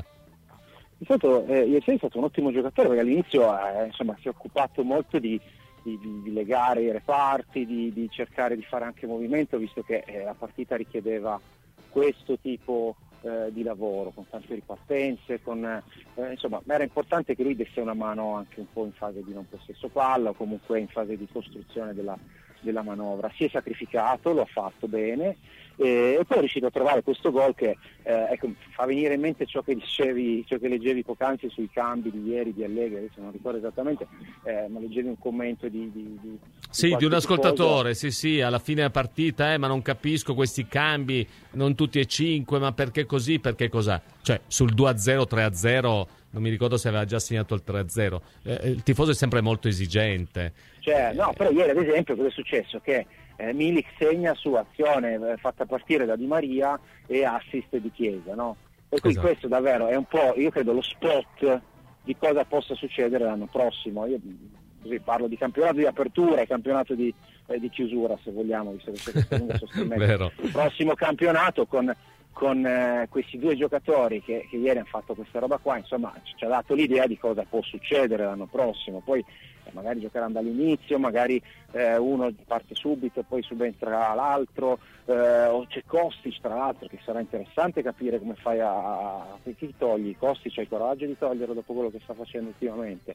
S7: Ieri sera è stato un ottimo giocatore, perché all'inizio si è occupato molto di legare i reparti, di cercare di fare anche movimento, visto che la partita richiedeva questo tipo di lavoro, con tante ripartenze, era importante che lui desse una mano anche un po' in fase di non possesso palla, o comunque in fase di costruzione della manovra. Si è sacrificato, lo ha fatto bene, e poi è riuscito a trovare questo gol che fa venire in mente ciò che leggevi poc'anzi sui cambi di ieri di Allegri. Adesso non ricordo esattamente, ma leggevi un commento di
S3: un ascoltatore, sì, alla fine della partita, ma non capisco questi cambi, non tutti e 5, ma perché così, perché cos'ha? Cioè sul 2-0, 3-0, non mi ricordo se aveva già segnato il 3-0, il tifoso è sempre molto esigente.
S7: Però ieri ad esempio cosa è successo? Che Milik segna su azione fatta partire da Di Maria e assist di Chiesa, no? Per cui questo davvero è un po', io credo, lo spot di cosa possa succedere l'anno prossimo. Io così parlo di campionato di apertura e campionato di chiusura, se vogliamo, visto che c'è questa lunga sostanza. Il prossimo campionato con con questi due giocatori che ieri hanno fatto questa roba qua, insomma ci ha dato l'idea di cosa può succedere l'anno prossimo. Poi magari giocheranno dall'inizio, magari uno parte subito e poi subentra l'altro, o c'è Kostic tra l'altro, che sarà interessante capire come fai chi togli. Kostic, c'hai il coraggio di toglierlo dopo quello che sta facendo ultimamente.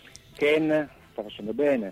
S7: Ken sta facendo bene,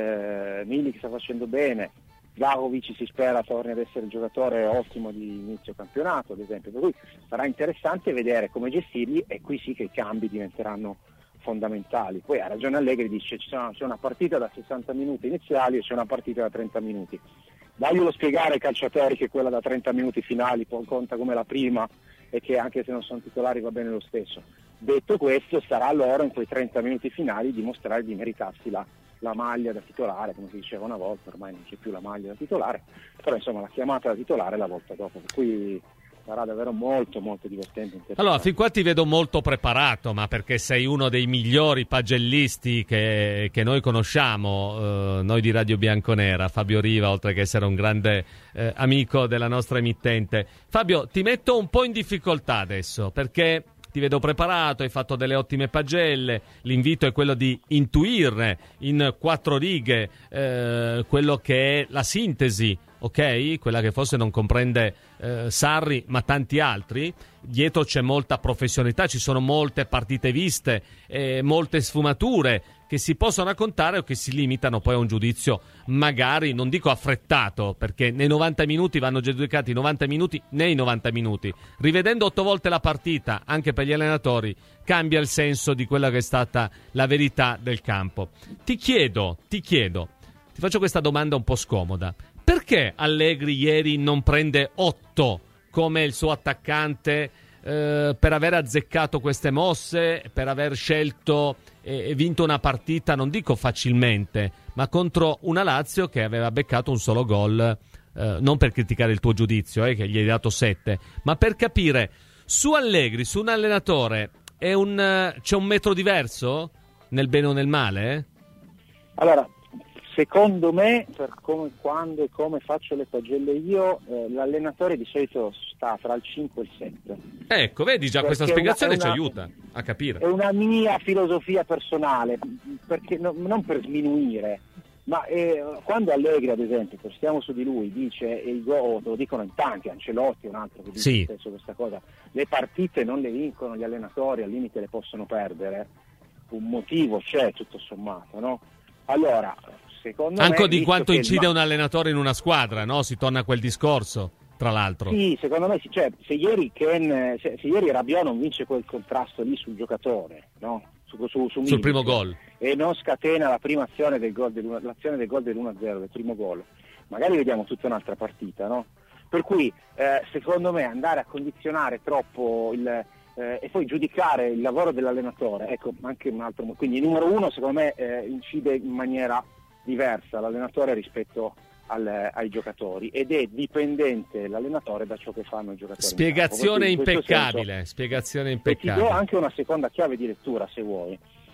S7: Milik sta facendo bene, Vlahovic si spera torni ad essere il giocatore ottimo di inizio campionato, ad esempio, per cui sarà interessante vedere come gestirli, e qui sì che i cambi diventeranno fondamentali. Poi ha ragione Allegri, dice c'è una partita da 60 minuti iniziali e c'è una partita da 30 minuti. Daglielo spiegare ai calciatori che quella da 30 minuti finali conta come la prima e che anche se non sono titolari va bene lo stesso. Detto questo, sarà a loro in quei 30 minuti finali dimostrare di meritarsi la maglia da titolare, come si diceva una volta, ormai non c'è più la maglia da titolare, però insomma la chiamata da titolare la volta dopo, per cui sarà davvero molto molto divertente.
S3: Allora, fin qua ti vedo molto preparato, ma perché sei uno dei migliori pagellisti che noi conosciamo, noi di Radio Bianconera. Fabio Riva, oltre che essere un grande amico della nostra emittente. Fabio, ti metto un po' in difficoltà adesso, perché ti vedo preparato, hai fatto delle ottime pagelle, l'invito è quello di intuirne in 4 righe quello che è la sintesi, ok? Quella che forse non comprende Sarri ma tanti altri. Dietro c'è molta professionalità, ci sono molte partite viste, molte sfumature che si possono raccontare o che si limitano poi a un giudizio magari, non dico affrettato, perché nei 90 minuti vanno giudicati i 90 minuti nei 90 minuti. Rivedendo 8 volte la partita, anche per gli allenatori, cambia il senso di quella che è stata la verità del campo. Ti chiedo, ti faccio questa domanda un po' scomoda. Perché Allegri ieri non prende 8 come il suo attaccante per aver azzeccato queste mosse, per aver scelto e vinto una partita, non dico facilmente, ma contro una Lazio che aveva beccato un solo gol, non per criticare il tuo giudizio, che gli hai dato 7, ma per capire su Allegri, su un allenatore, c'è un metro diverso nel bene o nel male?
S7: Allora, secondo me, per come, quando e come faccio le pagelle io, l'allenatore di solito sta tra il 5 e il 7.
S3: Ecco, vedi, già questa spiegazione ci aiuta a capire.
S7: È una mia filosofia personale, perché non per sminuire, ma quando Allegri, ad esempio, stiamo su di lui, dice, lo dicono in tanti, Ancelotti è un altro che dice spesso questa cosa, le partite non le vincono gli allenatori, al limite le possono perdere, un motivo c'è tutto sommato, no? Allora, secondo
S3: anche
S7: me,
S3: di quanto incide un allenatore in una squadra, no? Si torna a quel discorso, tra l'altro.
S7: Sì, secondo me cioè, se ieri Rabiot non vince quel contrasto lì sul giocatore, no? Sul
S3: primo gol,
S7: e non scatena la prima azione del gol l'azione del gol dell'1-0, del primo gol, magari vediamo tutta un'altra partita, no? Per cui secondo me andare a condizionare troppo e poi giudicare il lavoro dell'allenatore, ecco, anche un altro, quindi numero uno secondo me incide in maniera diversa l'allenatore rispetto ai giocatori, ed è dipendente l'allenatore da ciò che fanno i giocatori.
S3: Spiegazione impeccabile.
S7: E ti do anche una seconda chiave di lettura, se vuoi.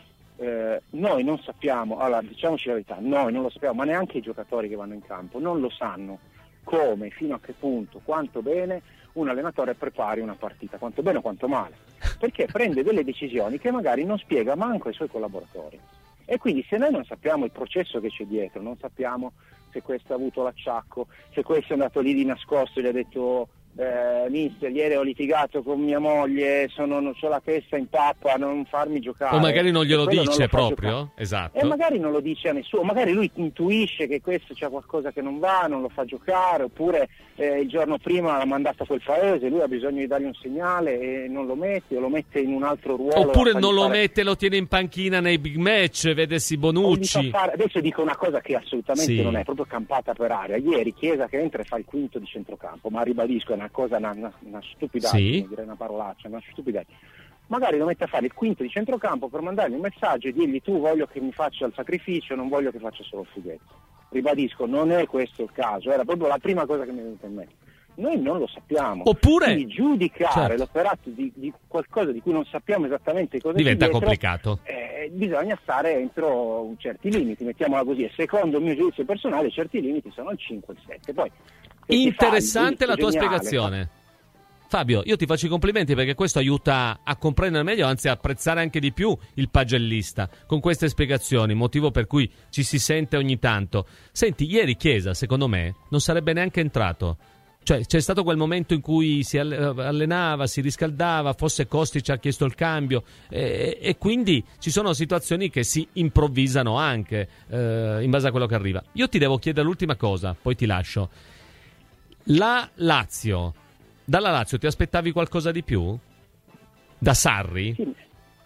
S7: Noi non sappiamo, allora diciamoci la verità, noi non lo sappiamo, ma neanche i giocatori che vanno in campo non lo sanno come, fino a che punto, quanto bene un allenatore prepari una partita, quanto bene o quanto male, perché prende delle decisioni che magari non spiega manco ai suoi collaboratori. E quindi se noi non sappiamo il processo che c'è dietro, non sappiamo se questo ha avuto l'acciacco, se questo è andato lì di nascosto e gli ha detto mister, ieri ho litigato con mia moglie, non c'ho la testa in pappa, non farmi giocare.
S3: O magari non glielo dice proprio, esatto.
S7: E magari non lo dice a nessuno, magari lui intuisce che questo c'è qualcosa che non va, non lo fa giocare, oppure il giorno prima l'ha mandato a quel paese, lui ha bisogno di dargli un segnale e non lo mette, o lo mette in un altro ruolo.
S3: Oppure non lo mette, lo tiene in panchina nei big match, vedessi Bonucci.
S7: Adesso dico una cosa che assolutamente non è proprio campata per aria. Ieri Chiesa che entra e fa il quinto di centrocampo, ma ribadisco, è una cosa, una stupidaggine, direi una parolaccia, una stupidaggine. Magari lo mette a fare il quinto di centrocampo per mandargli un messaggio e dirgli: tu voglio che mi faccia il sacrificio, non voglio che faccia solo il fughetto. Ribadisco, non è questo il caso, era proprio la prima cosa che mi è venuta in mente. Noi non lo sappiamo.
S3: Oppure
S7: quindi giudicare l'operato di qualcosa di cui non sappiamo esattamente cosa
S3: diventa
S7: dietro,
S3: complicato.
S7: Bisogna stare entro certi limiti, mettiamola così, e secondo il mio giudizio personale certi limiti sono il 5 e il 7. Poi,
S3: interessante la tua spiegazione. Fabio, io ti faccio i complimenti perché questo aiuta a comprendere meglio, anzi a apprezzare anche di più il pagellista con queste spiegazioni, motivo per cui ci si sente ogni tanto. Senti, ieri Chiesa, secondo me, non sarebbe neanche entrato. Cioè, c'è stato quel momento in cui si allenava, si riscaldava, forse Kostic ha chiesto il cambio e quindi ci sono situazioni che si improvvisano anche in base a quello che arriva. Io ti devo chiedere l'ultima cosa, poi ti lascio. Dalla Lazio ti aspettavi qualcosa di più? Da Sarri?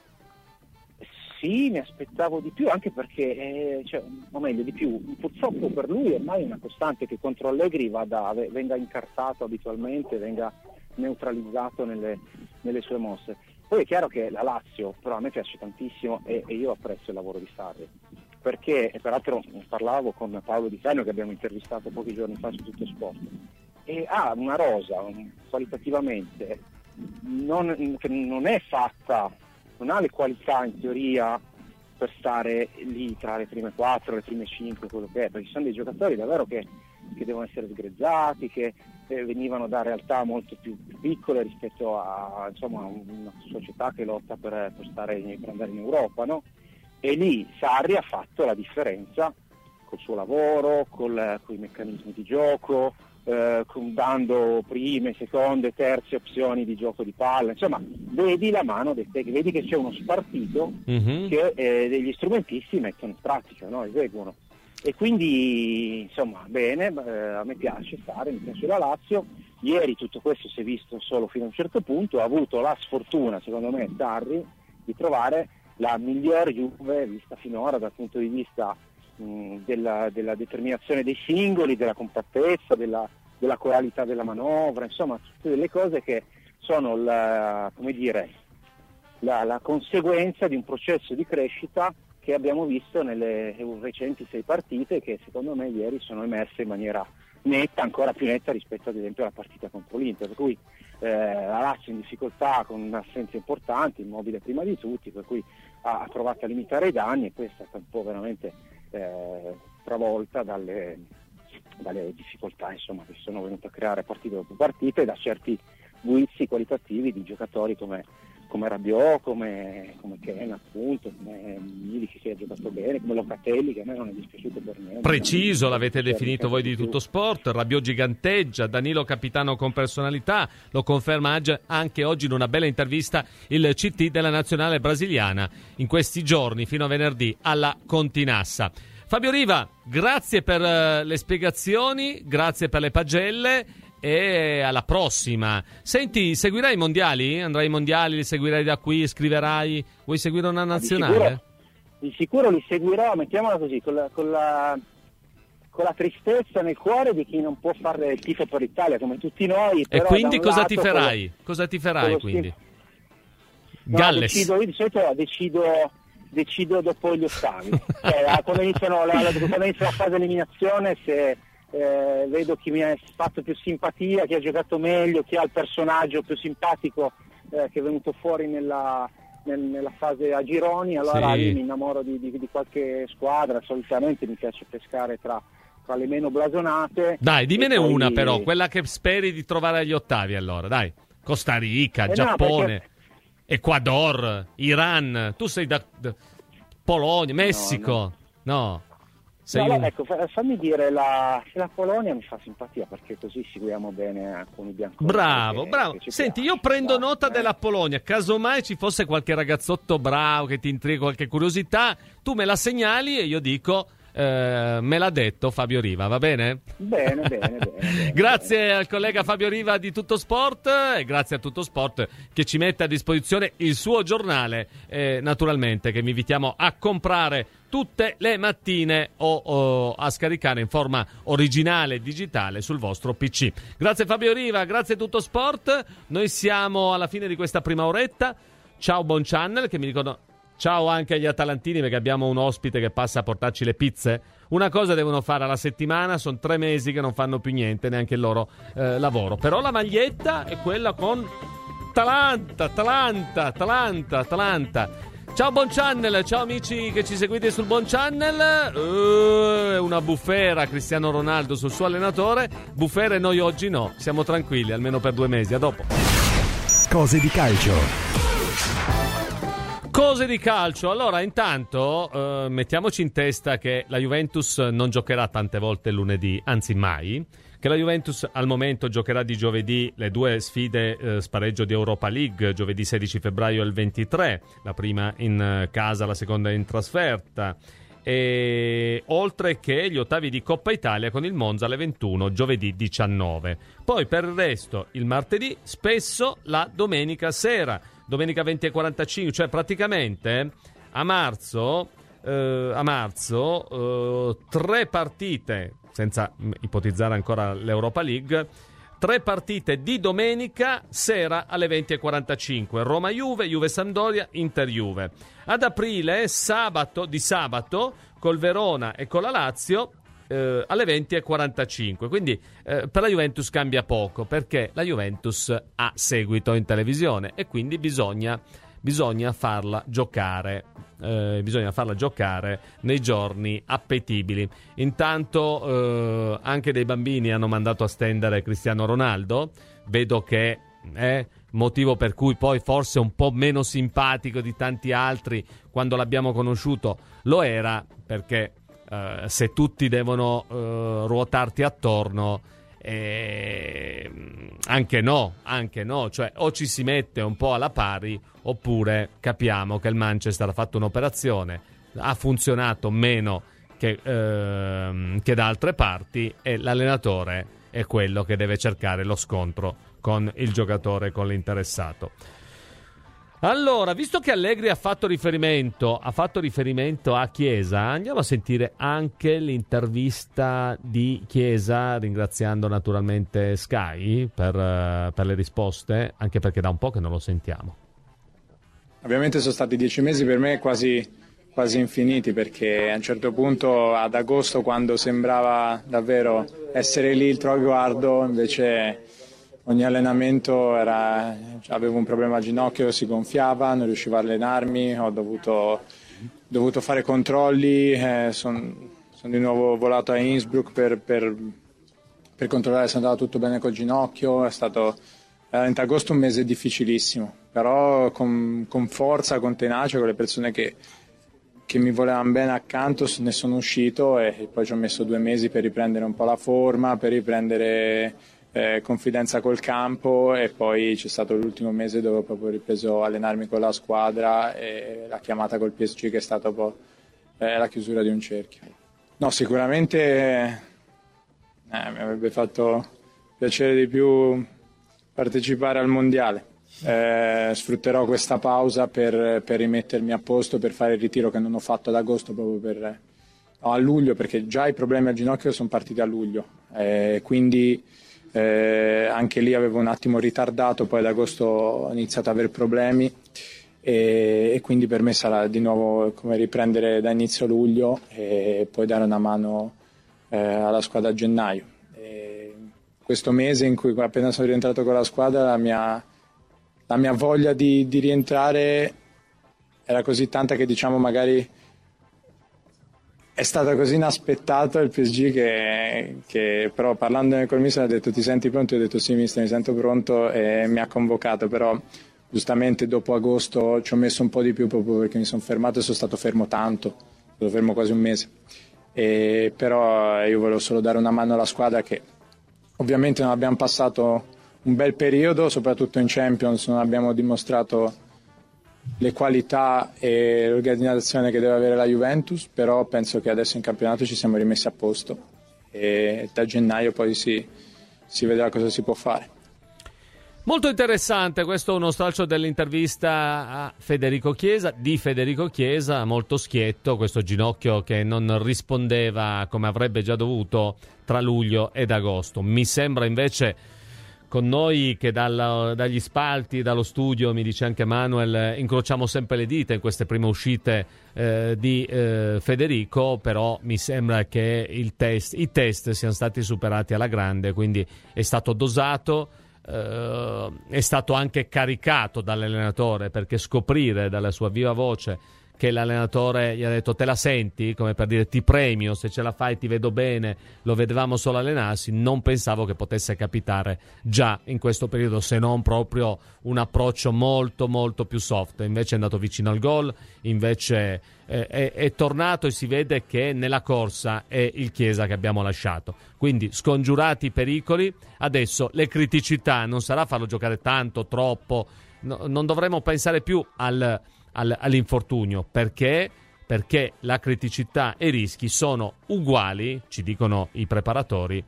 S7: Sì, mi aspettavo di più, anche perché, o meglio di più, purtroppo per lui ormai è una costante che contro Allegri venga incartato abitualmente, venga neutralizzato nelle sue mosse. Poi è chiaro che la Lazio, però a me piace tantissimo e io apprezzo il lavoro di Sarri, perché, e peraltro parlavo con Paolo Di Canio che abbiamo intervistato pochi giorni fa su Tutto Sport, e ha una rosa qualitativamente che non è fatta, non ha le qualità in teoria per stare lì tra le prime 4, le prime 5, quello che è, perché ci sono dei giocatori davvero che devono essere sgrezzati, che venivano da realtà molto più piccole rispetto a una società che lotta per andare in Europa, no? E lì Sarri ha fatto la differenza col suo lavoro, con i meccanismi di gioco, dando prime, seconde, terze opzioni di gioco di palla, insomma vedi la mano vedi che c'è uno spartito che degli strumentisti mettono in pratica, no? Eseguono, e quindi insomma bene, a me piace Sarri, mi piace la Lazio. Ieri tutto questo si è visto solo fino a un certo punto, ha avuto la sfortuna secondo me Sarri di trovare la miglior Juve vista finora dal punto di vista della determinazione dei singoli, della compattezza, della coralità della manovra, insomma tutte delle cose che sono la conseguenza di un processo di crescita che abbiamo visto nelle recenti 6 partite, che secondo me ieri sono emerse in maniera netta, ancora più netta rispetto ad esempio alla partita contro l'Inter, per cui la Lazio in difficoltà con un'assenza importante, Immobile prima di tutti, per cui ha provato a limitare i danni, e poi è stata un po' veramente travolta dalle difficoltà insomma che si sono venute a creare partita dopo partita, e da certi guizzi qualitativi di giocatori come Rabiot, come Ken appunto, come Milik che ha giocato bene, come Locatelli che a me non è dispiaciuto per niente.
S3: Preciso l'avete definito voi di Tutto Sport. Rabiot giganteggia, Danilo capitano con personalità, lo conferma anche oggi in una bella intervista il CT della nazionale brasiliana in questi giorni fino a venerdì alla Continassa. Fabio Riva, grazie per le spiegazioni, grazie per le pagelle e alla prossima. Senti, seguirai i mondiali? Andrai ai mondiali, li seguirai da qui, scriverai? Vuoi seguire una nazionale?
S7: Di sicuro li seguirò, mettiamola così, con la tristezza nel cuore di chi non può fare il tifo per l'Italia come tutti noi.
S3: E quindi cosa tiferai? Cosa tiferai quindi? Galles?
S7: Io di solito decido dopo gli ottavi, quando inizia la fase eliminazione, se vedo chi mi ha fatto più simpatia, chi ha giocato meglio, chi ha il personaggio più simpatico che è venuto fuori nella fase a gironi, allora lì mi innamoro di qualche squadra. Solitamente mi piace pescare tra le meno blasonate.
S3: Dai, dimmene una però, quella che speri di trovare agli ottavi allora, dai. Costa Rica, Giappone, Ecuador, Iran, tu sei da Polonia, Messico, no.
S7: Ecco, fammi dire, la Polonia mi fa simpatia perché così seguiamo bene con i bianconeri.
S3: Bravo. Senti, io prendo nota della Polonia, casomai ci fosse qualche ragazzotto bravo che ti intriga, qualche curiosità, tu me la segnali e io dico me l'ha detto Fabio Riva, va bene?
S7: Bene.
S3: Grazie al collega Fabio Riva di Tutto Sport e grazie a Tutto Sport che ci mette a disposizione il suo giornale, naturalmente, che vi invitiamo a comprare tutte le mattine o a scaricare in forma originale digitale sul vostro PC. Grazie Fabio Riva, grazie Tutto Sport. Noi siamo alla fine di questa prima oretta. Ciao Bon Channel, che mi dicono ciao anche agli atalantini perché abbiamo un ospite che passa a portarci le pizze. Una cosa devono fare alla settimana, sono 3 mesi che non fanno più niente, neanche il loro lavoro. Però la maglietta è quella con Atalanta. Ciao Bon Channel, ciao amici che ci seguite sul Bon Channel. Una bufera Cristiano Ronaldo sul suo allenatore. Bufere noi oggi no, siamo tranquilli almeno per 2 mesi. A dopo.
S4: Cose di calcio.
S3: Cose di calcio. Allora, intanto mettiamoci in testa che la Juventus non giocherà tante volte lunedì, anzi mai, che la Juventus al momento giocherà di giovedì le due sfide spareggio di Europa League, giovedì 16 febbraio e il 23, la prima in casa, la seconda in trasferta, e oltre che gli ottavi di Coppa Italia con il Monza alle 21, giovedì 19. Poi per il resto il martedì, spesso la domenica sera, domenica 20:45, cioè praticamente a marzo 3 partite, senza ipotizzare ancora l'Europa League, 3 partite di domenica sera alle 20:45, Roma-Juve, Juve-Sampdoria, Inter-Juve. Ad aprile, sabato col Verona e con la Lazio alle 20:45. Quindi per la Juventus cambia poco, perché la Juventus ha seguito in televisione e quindi bisogna farla giocare. Bisogna farla giocare nei giorni appetibili. Intanto anche dei bambini hanno mandato a stendere Cristiano Ronaldo. Vedo che è motivo per cui poi forse un po' meno simpatico di tanti altri quando l'abbiamo conosciuto lo era, perché se tutti devono ruotarti attorno, anche no, cioè o ci si mette un po' alla pari, oppure capiamo che il Manchester ha fatto un'operazione, ha funzionato meno che da altre parti, e l'allenatore è quello che deve cercare lo scontro con il giocatore, con l'interessato. Allora, visto che Allegri ha fatto riferimento a Chiesa, andiamo a sentire anche l'intervista di Chiesa, ringraziando naturalmente Sky per le risposte, anche perché da un po' che non lo sentiamo.
S8: Ovviamente sono stati 10 mesi per me quasi infiniti, perché a un certo punto ad agosto, quando sembrava davvero essere lì il traguardo, invece ogni allenamento avevo un problema al ginocchio, si gonfiava, non riuscivo a allenarmi, ho dovuto fare controlli, sono di nuovo volato a Innsbruck per controllare se andava tutto bene col ginocchio. È stato veramente agosto un mese difficilissimo, però con forza, con tenacia, con le persone che mi volevano bene accanto ne sono uscito, e poi ci ho messo 2 mesi per riprendere un po' la forma, per riprendere confidenza col campo, e poi c'è stato l'ultimo mese dove ho proprio ripreso a allenarmi con la squadra, e la chiamata col PSG che è stata un po' la chiusura di un cerchio. No, sicuramente mi avrebbe fatto piacere di più partecipare al mondiale. Sfrutterò questa pausa per rimettermi a posto, per fare il ritiro che non ho fatto ad agosto, proprio a luglio, perché già i problemi al ginocchio sono partiti a luglio, quindi anche lì avevo un attimo ritardato, poi ad agosto ho iniziato ad avere problemi, e quindi per me sarà di nuovo come riprendere da inizio luglio e poi dare una mano alla squadra a gennaio. Questo mese in cui appena sono rientrato con la squadra, la mia voglia di rientrare era così tanta che, diciamo, magari è stato così inaspettato il PSG che però parlandone col mister ha detto: ti senti pronto? Io ho detto sì mister, mi sento pronto, e mi ha convocato. Però giustamente dopo agosto ci ho messo un po' di più, proprio perché mi sono fermato, e sono stato fermo tanto, sono stato fermo quasi un mese, però io volevo solo dare una mano alla squadra, che ovviamente non abbiamo passato un bel periodo, soprattutto in Champions non abbiamo dimostrato le qualità e l'organizzazione che deve avere la Juventus, però penso che adesso in campionato ci siamo rimessi a posto, e da gennaio poi si vedrà cosa si può fare.
S3: Molto interessante, questo è uno stralcio dell'intervista a Federico Chiesa, molto schietto, questo ginocchio che non rispondeva come avrebbe già dovuto tra luglio ed agosto. Mi sembra invece, con noi che dagli spalti, dallo studio, mi dice anche Manuel, incrociamo sempre le dita in queste prime uscite di Federico, però mi sembra che i test siano stati superati alla grande, quindi è stato dosato, è stato anche caricato dall'allenatore, perché scoprire dalla sua viva voce che l'allenatore gli ha detto te la senti, come per dire ti premio, se ce la fai ti vedo bene, lo vedevamo solo allenarsi. Non pensavo che potesse capitare già in questo periodo, se non proprio un approccio molto molto più soft. Invece è andato vicino al gol, invece è tornato, e si vede che nella corsa è il Chiesa che abbiamo lasciato. Quindi scongiurati i pericoli, adesso le criticità non sarà farlo giocare tanto, troppo, non dovremo pensare più all'infortunio, perché la criticità e i rischi sono uguali, ci dicono i preparatori,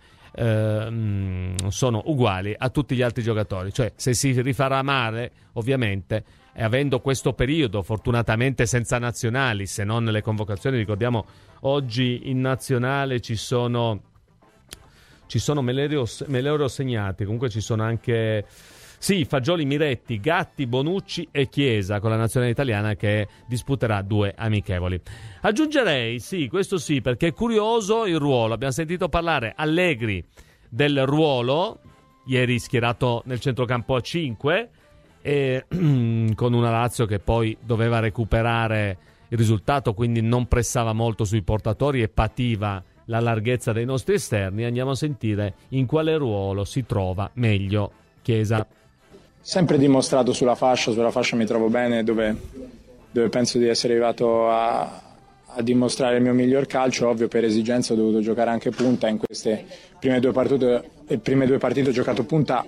S3: sono uguali a tutti gli altri giocatori. Cioè, se si rifarà male, ovviamente, e avendo questo periodo fortunatamente senza nazionali, se non le convocazioni, ricordiamo oggi in nazionale ci sono me le ero segnati, comunque ci sono anche Fagioli, Miretti, Gatti, Bonucci e Chiesa con la nazionale italiana, che disputerà 2 amichevoli. Aggiungerei, questo perché è curioso il ruolo. Abbiamo sentito parlare Allegri del ruolo, ieri schierato nel centrocampo a 5, e con una Lazio che poi doveva recuperare il risultato, quindi non pressava molto sui portatori e pativa la larghezza dei nostri esterni. Andiamo a sentire in quale ruolo si trova meglio Chiesa.
S8: Sempre dimostrato sulla fascia mi trovo bene, dove penso di essere arrivato a dimostrare il mio miglior calcio. Ovvio, per esigenza ho dovuto giocare anche punta in queste prime due partite ho giocato punta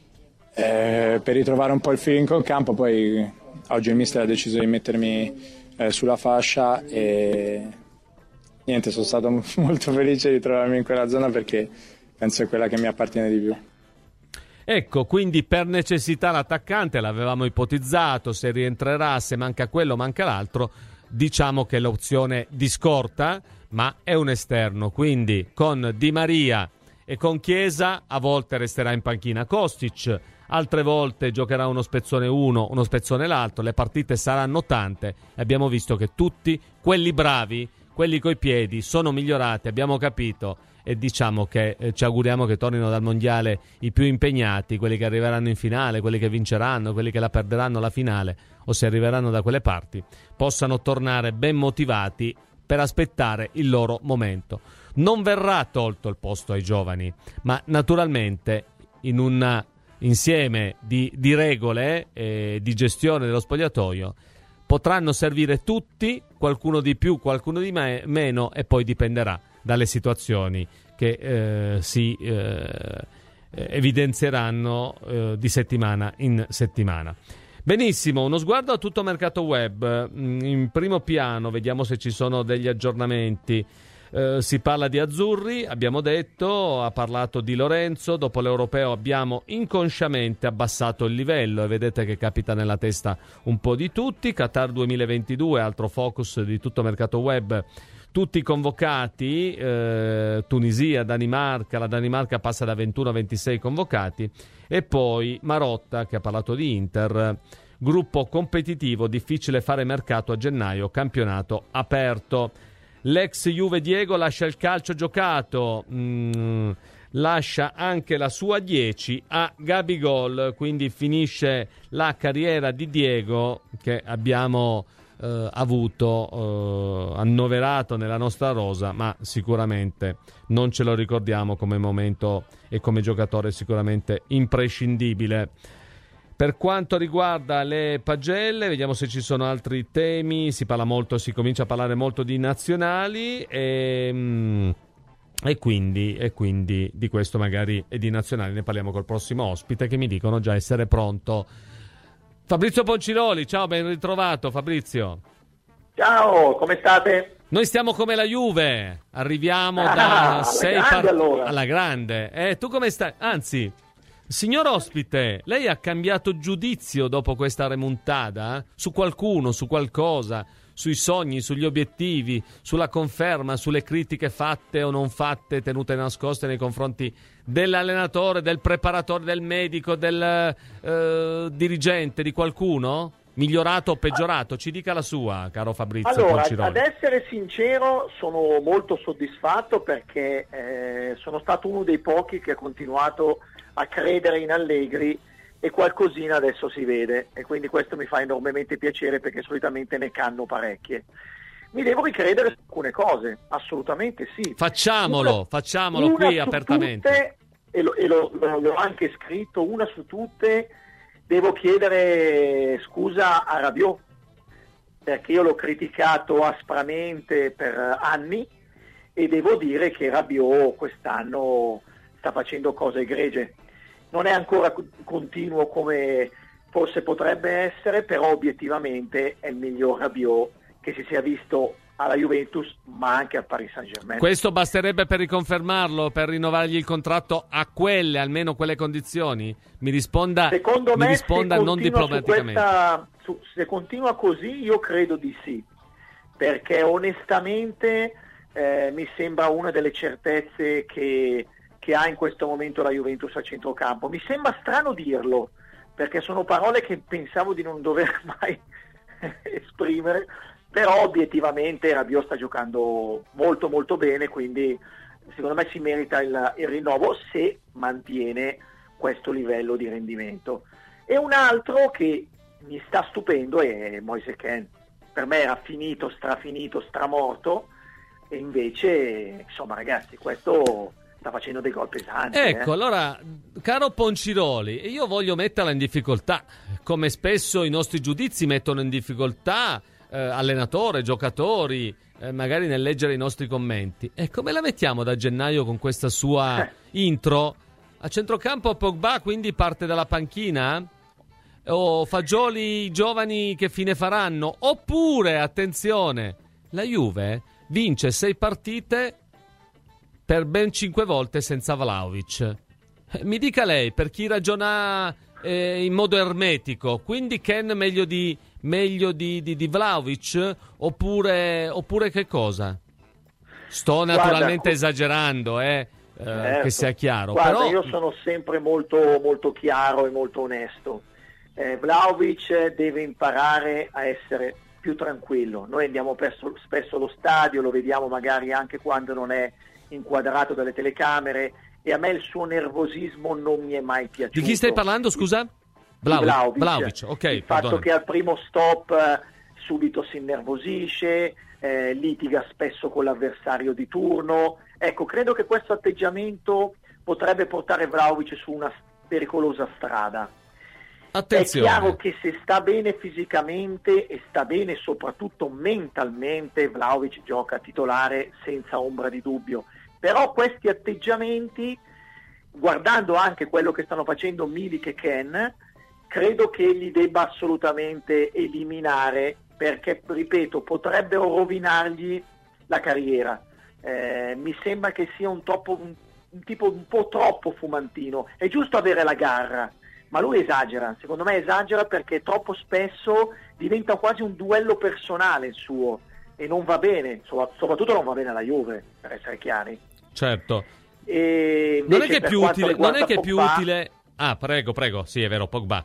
S8: per ritrovare un po' il feeling col campo. Poi oggi il mister ha deciso di mettermi sulla fascia e niente, sono stato molto felice di trovarmi in quella zona, perché penso è quella che mi appartiene di più.
S3: Ecco, quindi per necessità l'attaccante, l'avevamo ipotizzato, se rientrerà, se manca quello, manca l'altro, diciamo che è l'opzione di scorta, ma è un esterno, quindi con Di Maria e con Chiesa a volte resterà in panchina Kostic, altre volte giocherà uno spezzone uno, uno spezzone l'altro, le partite saranno tante e abbiamo visto che tutti quelli bravi, quelli coi piedi, sono migliorati, abbiamo capito. E diciamo che ci auguriamo che tornino dal mondiale i più impegnati, quelli che arriveranno in finale, quelli che vinceranno, quelli che la perderanno la finale, o se arriveranno da quelle parti, possano tornare ben motivati per aspettare il loro momento. Non verrà tolto il posto ai giovani, ma naturalmente in un insieme di regole e di gestione dello spogliatoio potranno servire tutti, qualcuno di più, qualcuno di meno, e poi dipenderà dalle situazioni che si evidenzieranno di settimana in settimana. Benissimo, uno sguardo a tutto mercato web. In primo piano vediamo se ci sono degli aggiornamenti. Si parla di azzurri, abbiamo detto, ha parlato di Lorenzo. Dopo l'europeo abbiamo inconsciamente abbassato il livello e vedete che capita nella testa un po' di tutti. Qatar 2022, altro focus di tutto mercato web. Tutti convocati, Tunisia, Danimarca, la Danimarca passa da 21 a 26 convocati, e poi Marotta che ha parlato di Inter, gruppo competitivo, difficile fare mercato a gennaio, campionato aperto. L'ex Juve Diego lascia il calcio giocato, lascia anche la sua 10 a Gabigol, quindi finisce la carriera di Diego che abbiamo avuto annoverato nella nostra rosa, ma sicuramente non ce lo ricordiamo come momento e come giocatore sicuramente imprescindibile. Per quanto riguarda le pagelle, vediamo se ci sono altri temi. Si comincia a parlare molto di nazionali e quindi di questo magari e di nazionali ne parliamo col prossimo ospite, che mi dicono già essere pronto. Fabrizio Ponciloli, ciao, ben ritrovato Fabrizio.
S9: Ciao, come state?
S3: Noi stiamo come la Juve, arriviamo da 6
S9: allora.
S3: Alla grande. Tu come stai? Anzi, signor ospite, lei ha cambiato giudizio dopo questa remontada? Su qualcuno, su qualcosa, sui sogni, sugli obiettivi, sulla conferma, sulle critiche fatte o non fatte, tenute nascoste nei confronti dell'allenatore, del preparatore, del medico, del dirigente, di qualcuno? Migliorato o peggiorato? Ci dica la sua, caro Fabrizio.
S9: Allora,
S3: Ponciroli.
S9: ad essere sincero, sono molto soddisfatto perché sono stato uno dei pochi che ha continuato a credere in Allegri e qualcosina adesso si vede, e quindi questo mi fa enormemente piacere, perché solitamente ne canno parecchie. Mi devo ricredere su alcune cose, assolutamente sì.
S3: Facciamolo qui apertamente.
S9: Tutte, e l'ho anche scritto, una su tutte, devo chiedere scusa a Rabiot, perché io l'ho criticato aspramente per anni, e devo dire che Rabiot quest'anno sta facendo cose egregie. Non è ancora continuo come forse potrebbe essere, però obiettivamente è il miglior Rabiot che si sia visto alla Juventus, ma anche al Paris Saint-Germain.
S3: Questo basterebbe per riconfermarlo, per rinnovargli il contratto a almeno quelle condizioni? Mi risponda non diplomaticamente.
S9: Se continua così, io credo di sì, perché onestamente mi sembra una delle certezze che ha in questo momento la Juventus a centrocampo. Mi sembra strano dirlo, perché sono parole che pensavo di non dover mai esprimere, però obiettivamente Rabiot sta giocando molto molto bene, quindi secondo me si merita il rinnovo se mantiene questo livello di rendimento. E un altro che mi sta stupendo è Moise Kean. Per me era finito, stramorto, e invece insomma ragazzi, questo sta facendo dei gol pesanti.
S3: Ecco, allora, caro Ponciroli, io voglio metterla in difficoltà, come spesso i nostri giudizi mettono in difficoltà allenatore, giocatori, magari nel leggere i nostri commenti. E come la mettiamo da gennaio con questa sua intro? A centrocampo Pogba quindi parte dalla panchina? O Fagioli giovani che fine faranno? Oppure, attenzione, la Juve vince 6 partite per ben 5 volte senza Vlahovic. Mi dica lei, per chi ragiona in modo ermetico, quindi Kean meglio di Vlahovic, oppure che cosa? Sto naturalmente esagerando, certo, che sia chiaro.
S9: Guarda,
S3: però
S9: io sono sempre molto, molto chiaro e molto onesto. Vlahovic deve imparare a essere più tranquillo. Noi andiamo spesso allo stadio, lo vediamo magari anche quando non è inquadrato dalle telecamere, e a me il suo nervosismo non mi è mai piaciuto.
S3: Di chi stai parlando, scusa? Vlahovic, ok.
S9: Il fatto che al primo stop subito si innervosisce, litiga spesso con l'avversario di turno. Ecco, credo che questo atteggiamento potrebbe portare Vlahovic su una pericolosa strada.
S3: Attenzione.
S9: È chiaro che se sta bene fisicamente e sta bene soprattutto mentalmente, Vlahovic gioca titolare senza ombra di dubbio. Però questi atteggiamenti, guardando anche quello che stanno facendo Milik e Kean, credo che li debba assolutamente eliminare, perché, ripeto, potrebbero rovinargli la carriera. Mi sembra che sia un tipo un po' troppo fumantino. È giusto avere la garra, ma lui esagera, secondo me esagera, perché troppo spesso diventa quasi un duello personale il suo, e non va bene, soprattutto non va bene alla Juve, per essere chiari.
S3: Certo.
S9: E
S3: non è che è più utile. Ah, prego, sì, è vero, Pogba.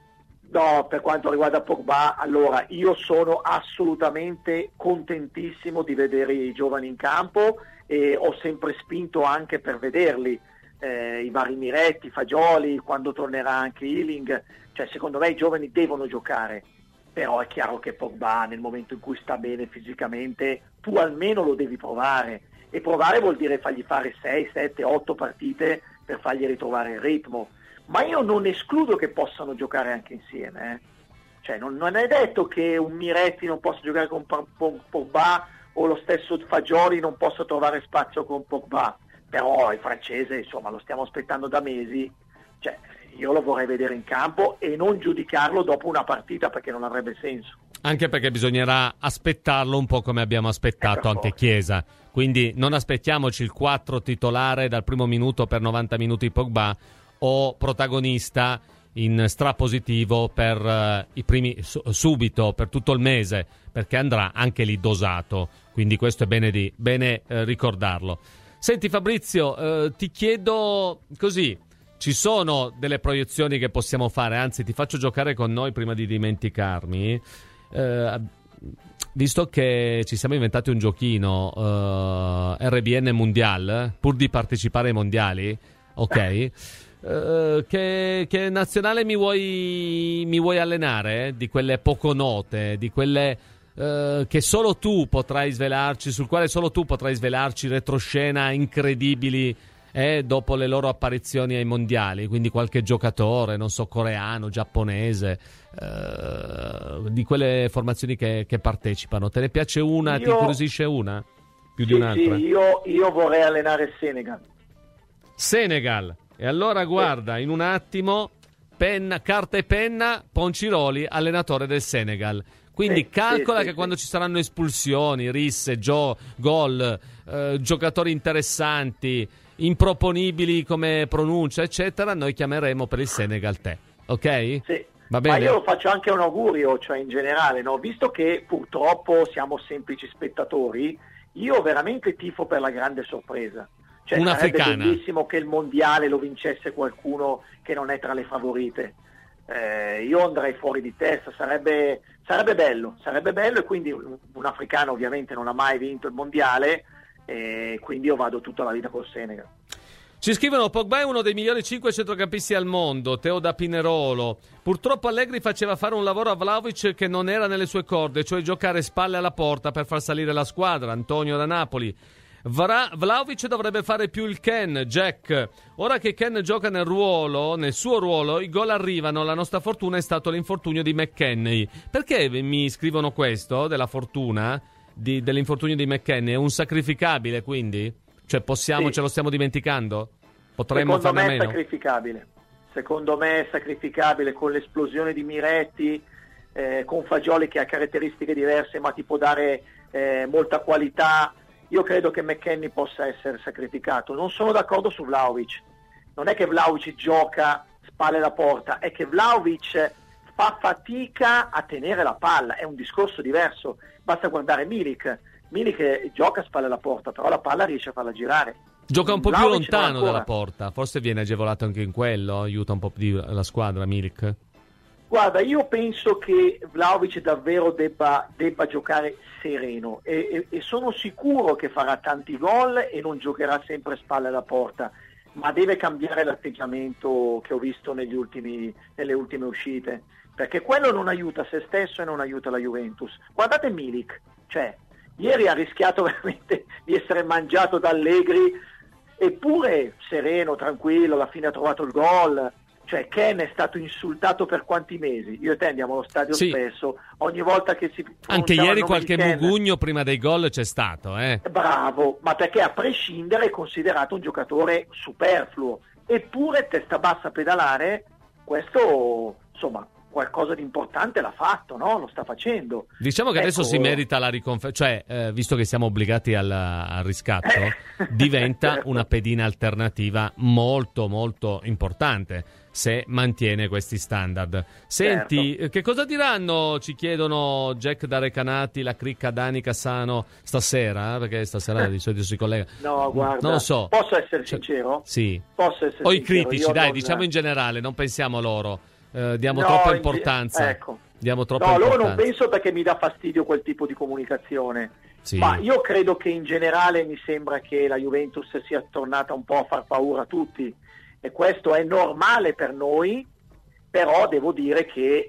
S9: No, per quanto riguarda Pogba, allora io sono assolutamente contentissimo di vedere i giovani in campo, e ho sempre spinto anche per vederli. I vari Miretti, Fagioli, quando tornerà anche Ealing, cioè secondo me i giovani devono giocare, però è chiaro che Pogba nel momento in cui sta bene fisicamente tu almeno lo devi provare, e provare vuol dire fargli fare 6, 7, 8 partite per fargli ritrovare il ritmo, ma io non escludo che possano giocare anche insieme, cioè non è detto che un Miretti non possa giocare con Pogba, o lo stesso Fagioli non possa trovare spazio con Pogba. Però il francese, insomma, lo stiamo aspettando da mesi, cioè io lo vorrei vedere in campo e non giudicarlo dopo una partita, perché non avrebbe senso.
S3: Anche perché bisognerà aspettarlo un po' come abbiamo aspettato anche Chiesa, quindi non aspettiamoci il 4 titolare dal primo minuto per 90 minuti Pogba, o protagonista in strapositivo per i primi subito, per tutto il mese, perché andrà anche lì dosato, quindi questo è bene ricordarlo. Senti Fabrizio, ti chiedo così, ci sono delle proiezioni che possiamo fare, anzi ti faccio giocare con noi prima di dimenticarmi, visto che ci siamo inventati un giochino RBN Mondial, pur di partecipare ai mondiali, ok? che nazionale mi vuoi allenare? Di quelle poco note, di quelle che solo tu potrai svelarci, sul quale solo tu potrai svelarci retroscena incredibili dopo le loro apparizioni ai mondiali, quindi qualche giocatore, non so, coreano, giapponese, di quelle formazioni che partecipano. Te ne piace una? Ti incuriosisce una? Più di un'altra?
S9: Sì, io vorrei allenare il
S3: Senegal. E allora guarda, in un attimo, carta e penna, Ponciroli, allenatore del Senegal. Quindi calcola che quando ci saranno espulsioni, risse, gol, giocatori interessanti, improponibili come pronuncia, eccetera, noi chiameremo per il Senegal te. Ok?
S9: Sì.
S3: Va bene?
S9: Ma io faccio anche un augurio, cioè in generale, no? Visto che purtroppo siamo semplici spettatori, io veramente tifo per la grande sorpresa. Cioè,
S3: un'africana.
S9: Sarebbe bellissimo che il mondiale lo vincesse qualcuno che non è tra le favorite. Io andrei fuori di testa, sarebbe bello, e quindi un africano ovviamente non ha mai vinto il mondiale, e quindi io vado tutta la vita col Senegal.
S3: Ci scrivono: Pogba è uno dei migliori 5 centrocampisti al mondo. Teo da Pinerolo. Purtroppo Allegri faceva fare un lavoro a Vlahovic che non era nelle sue corde, cioè giocare spalle alla porta per far salire la squadra. Antonio da Napoli. Vlahovic dovrebbe fare più il Ken, Jack. Ora che Ken gioca nel suo ruolo, i gol arrivano. La nostra fortuna è stato l'infortunio di McKennie. Perché mi scrivono questo della fortuna dell'infortunio di McKennie? È un sacrificabile, quindi? Cioè ce lo stiamo dimenticando? Potremmo farne a meno?
S9: Secondo me è sacrificabile con l'esplosione di Miretti, con Fagioli che ha caratteristiche diverse ma ti può dare molta qualità. Io credo che McKennie possa essere sacrificato. Non sono d'accordo su Vlahovic. Non è che Vlahovic gioca spalle alla porta, è che Vlahovic fa fatica a tenere la palla. È un discorso diverso. Basta guardare Milik. Milik gioca spalle alla porta, però la palla riesce a farla girare.
S3: Gioca un po' più lontano dalla porta. Forse viene agevolato anche in quello. Aiuta un po' più la squadra, Milik.
S9: Guarda, io penso che Vlahovic davvero debba giocare sereno e sono sicuro che farà tanti gol e non giocherà sempre spalle alla porta, ma deve cambiare l'atteggiamento che ho visto nelle ultime uscite, perché quello non aiuta se stesso e non aiuta la Juventus. Guardate Milik, cioè ieri ha rischiato veramente di essere mangiato da Allegri, eppure sereno, tranquillo, alla fine ha trovato il gol. Cioè Ken è stato insultato per quanti mesi? Io e te andiamo allo stadio spesso, ogni volta che si
S3: anche ieri qualche mugugno prima dei gol c'è stato,
S9: Bravo, ma perché a prescindere è considerato un giocatore superfluo, eppure testa bassa a pedalare, questo insomma qualcosa di importante l'ha fatto, no? Lo sta facendo.
S3: Diciamo che adesso si merita la riconferma, cioè visto che siamo obbligati al riscatto, diventa una pedina alternativa molto molto importante se mantiene questi standard. Senti, che cosa diranno, ci chiedono Jack da Recanati, la cricca Dani Cassano stasera, perché stasera di solito si collega.
S9: No, guarda,
S3: non lo so.
S9: Posso essere sincero?
S3: Sì.
S9: Posso essere
S3: o
S9: sincero?
S3: I critici, dai, diciamo in generale, non pensiamo a loro. Diamo troppa importanza.
S9: Ecco.
S3: Diamo troppa importanza.
S9: Loro non penso, perché mi dà fastidio quel tipo di comunicazione.
S3: Sì.
S9: Ma io credo che in generale mi sembra che la Juventus sia tornata un po' a far paura a tutti, e questo è normale per noi, però devo dire che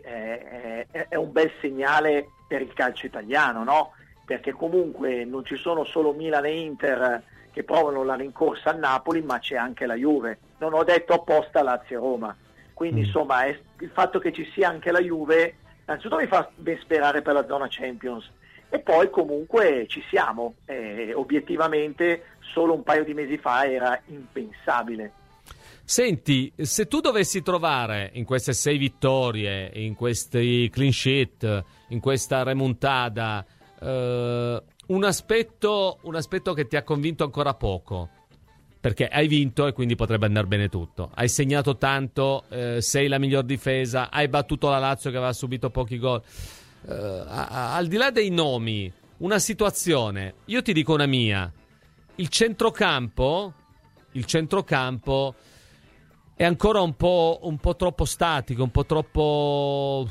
S9: è un bel segnale per il calcio italiano, no? Perché comunque non ci sono solo Milan e Inter che provano la rincorsa a Napoli, ma c'è anche la Juve. Non ho detto apposta Lazio e Roma. Quindi insomma il fatto che ci sia anche la Juve innanzitutto mi fa ben sperare per la zona Champions, e poi comunque ci siamo, obiettivamente solo un paio di mesi fa era impensabile.
S3: Senti, se tu dovessi trovare in queste 6 vittorie, in questi clean sheet, in questa remontada, un aspetto che ti ha convinto ancora poco, perché hai vinto e quindi potrebbe andare bene tutto, hai segnato tanto, sei la miglior difesa, hai battuto la Lazio che aveva subito pochi gol, al di là dei nomi, una situazione, io ti dico una mia, il centrocampo è ancora un po' troppo statico, un po' troppo,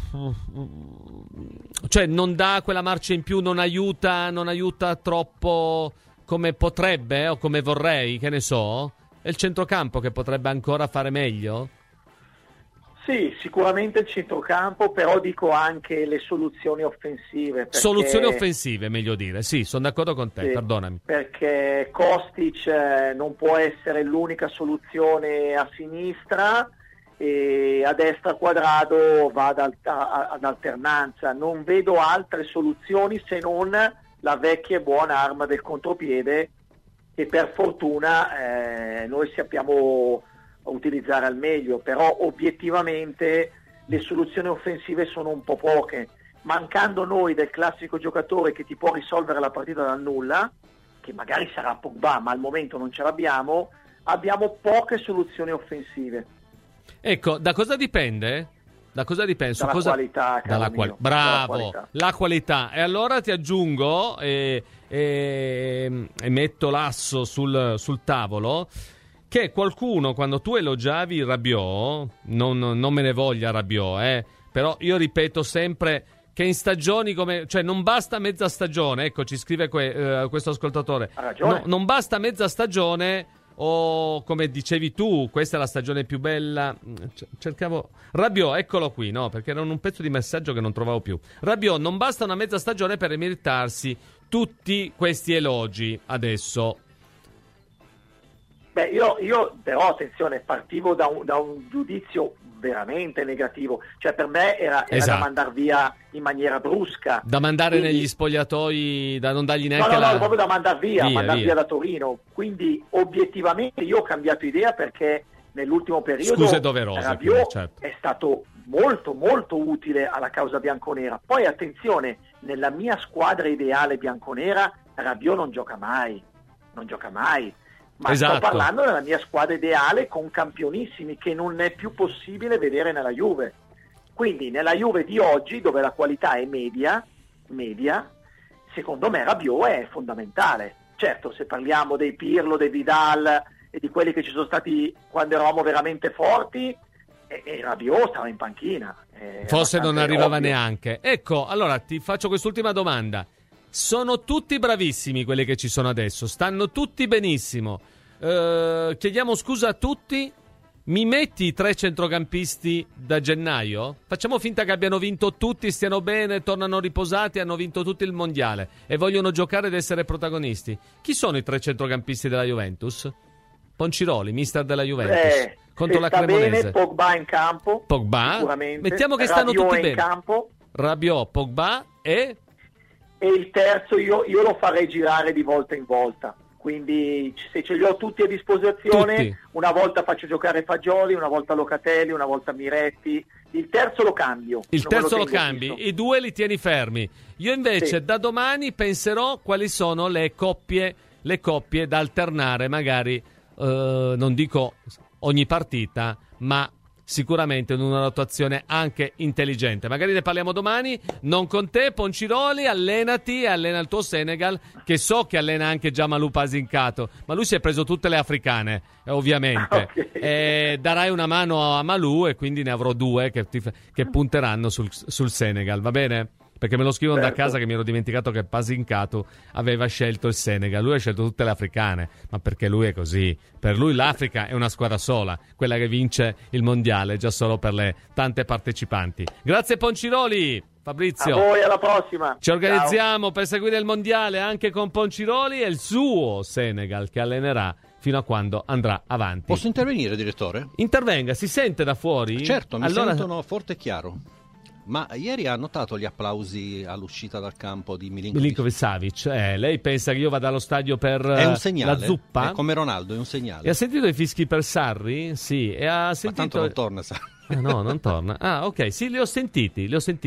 S3: cioè non dà quella marcia in più, non aiuta troppo come potrebbe o come vorrei, che ne so. È il centrocampo che potrebbe ancora fare meglio?
S9: Sì, sicuramente il centrocampo, però dico anche le soluzioni offensive.
S3: Soluzioni offensive, meglio dire. Sì, sono d'accordo con te,
S9: sì,
S3: perdonami.
S9: Perché Kostic non può essere l'unica soluzione a sinistra, e a destra Quadrado va ad alternanza. Non vedo altre soluzioni se non la vecchia e buona arma del contropiede, che per fortuna noi sappiamo utilizzare al meglio, però obiettivamente le soluzioni offensive sono un po' poche, mancando noi del classico giocatore che ti può risolvere la partita dal nulla, che magari sarà Pogba, ma al momento non ce l'abbiamo. Abbiamo poche soluzioni offensive.
S3: Ecco, da cosa dipende?
S9: Dalla qualità,
S3: bravo,
S9: dalla qualità.
S3: La qualità. E allora ti aggiungo e metto l'asso sul tavolo, che qualcuno, quando tu elogiavi Rabiot, non me ne voglia Rabiot, però io ripeto sempre che in stagioni come, cioè non basta mezza stagione, ecco, ci scrive questo ascoltatore,
S9: ha ragione.
S3: Non basta mezza stagione, o come dicevi tu, questa è la stagione più bella. Cercavo Rabiot, eccolo qui, no, perché era un pezzo di messaggio che non trovavo più. Rabiot, non basta una mezza stagione per meritarsi tutti questi elogi adesso.
S9: Beh, io però, attenzione, partivo da un giudizio veramente negativo, cioè per me era
S3: esatto,
S9: da mandar via in maniera brusca,
S3: da mandare
S9: quindi
S3: negli spogliatoi, da non dargli neanche
S9: no, proprio da mandar via da Torino. Quindi obiettivamente io ho cambiato idea, perché nell'ultimo periodo
S3: scuse doverose,
S9: Rabiot
S3: certo,
S9: è stato molto molto utile alla causa bianconera. Poi attenzione, nella mia squadra ideale bianconera Rabiot non gioca mai, ma
S3: esatto,
S9: sto parlando della mia squadra ideale con campionissimi, che non è più possibile vedere nella Juve. Quindi nella Juve di oggi, dove la qualità è media, secondo me Rabiot è fondamentale. Certo, se parliamo dei Pirlo, dei Vidal e di quelli che ci sono stati quando eravamo veramente forti, e Rabiot stava in panchina.
S3: Forse non arrivava
S9: ovvio.
S3: neanche. Ecco, allora ti faccio quest'ultima domanda. Sono tutti bravissimi quelli che ci sono adesso, stanno tutti benissimo. Chiediamo scusa a tutti. Mi metti i 3 centrocampisti da gennaio? Facciamo finta che abbiano vinto tutti, stiano bene, tornano riposati, hanno vinto tutti il mondiale e vogliono giocare ed essere protagonisti. Chi sono i 3 centrocampisti della Juventus? Ponciroli, mister della Juventus, contro la Cremonese.
S9: Bene, Pogba in campo.
S3: Pogba?
S9: Sicuramente.
S3: Mettiamo che stanno
S9: Rabiot
S3: tutti
S9: in
S3: bene.
S9: Campo.
S3: Rabiot, Pogba e
S9: il terzo io lo farei girare di volta in volta. Quindi se ce li ho tutti a disposizione,
S3: tutti,
S9: una volta faccio giocare Fagioli, una volta Locatelli, una volta Miretti. Il terzo lo cambio.
S3: Il terzo lo cambi, fisso. I 2 li tieni fermi. Io invece da domani penserò quali sono le coppie da alternare, magari non dico ogni partita, ma sicuramente in una rotazione anche intelligente. Magari ne parliamo domani, non con te, Ponciroli. Allenati e allena il tuo Senegal, che so che allena anche già Malou Pasincato, ma lui si è preso tutte le africane, ovviamente. Okay. Darai una mano a Malou e quindi ne avrò 2 che punteranno sul Senegal, va bene? Perché me lo scrivono da casa che mi ero dimenticato che Pasincato aveva scelto il Senegal. Lui ha scelto tutte le africane, ma perché lui è così. Per lui l'Africa è una squadra sola, quella che vince il mondiale, già solo per le tante partecipanti. Grazie Ponciroli, Fabrizio.
S9: A voi, alla prossima.
S3: Ci organizziamo per seguire il mondiale anche con Ponciroli e il suo Senegal, che allenerà fino a quando andrà avanti.
S10: Posso intervenire, direttore?
S3: Intervenga, si sente da fuori?
S10: Certo, mi sentono forte e chiaro. Ma ieri ha notato gli applausi all'uscita dal campo di
S3: Milinkovic-Savic? Lei pensa che io vada allo stadio per
S10: è un segnale,
S3: la zuppa?
S10: È come Ronaldo, è un segnale.
S3: E ha sentito i fischi per Sarri? Sì. E ha sentito...
S10: Ma tanto non torna Sarri.
S3: No, non torna. Ah, ok, sì, li ho sentiti.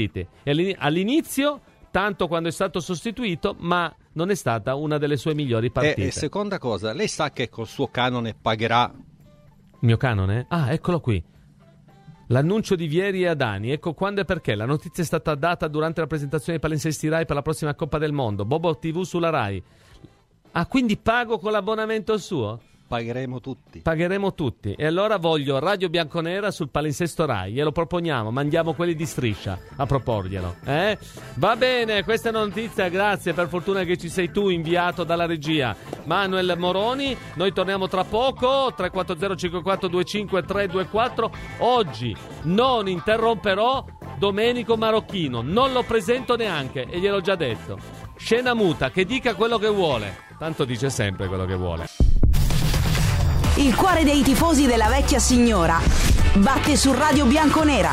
S3: E all'inizio, tanto quando è stato sostituito, ma non è stata una delle sue migliori partite.
S10: E seconda cosa, lei sa che col suo canone pagherà...
S3: Mio canone? Ah, eccolo qui. L'annuncio di Vieri e Adani, ecco quando e perché. La notizia è stata data durante la presentazione di Palinsesti Rai per la prossima Coppa del Mondo. Bobo TV sulla Rai. Ah, quindi pago con l'abbonamento al suo?
S10: Pagheremo tutti.
S3: E allora voglio Radio Bianconera sul palinsesto Rai. Glielo proponiamo, mandiamo quelli di Striscia a proporglielo. Va bene, questa è una notizia, grazie, per fortuna che ci sei tu, inviato dalla regia Manuel Moroni. Noi torniamo tra poco, 340 54 25 324. Oggi non interromperò Domenico Marocchino, non lo presento neanche e gliel'ho già detto. Scena muta, che dica quello che vuole, tanto dice sempre quello che vuole.
S2: Il cuore dei tifosi della vecchia signora batte su Radio Bianconera.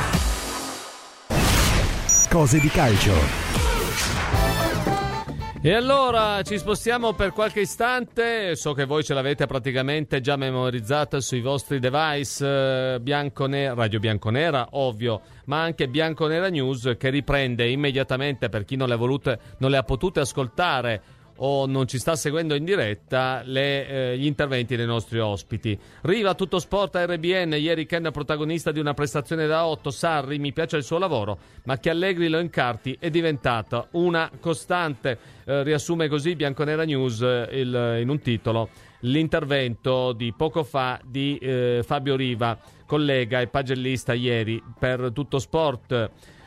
S4: Cose di calcio.
S3: E allora ci spostiamo per qualche istante. So che voi ce l'avete praticamente già memorizzata sui vostri device. Bianconera, Radio Bianconera, ovvio, ma anche Bianconera News, che riprende immediatamente, per chi non le ha potute ascoltare o non ci sta seguendo in diretta, gli interventi dei nostri ospiti. Riva Tutto Sport a RBN, ieri Ken protagonista di una prestazione da 8. Sarri, mi piace il suo lavoro, ma che Allegri lo incarti è diventata una costante. Riassume così Bianconera News in un titolo l'intervento di poco fa di Fabio Riva, collega e pagellista ieri per Tutto Sport.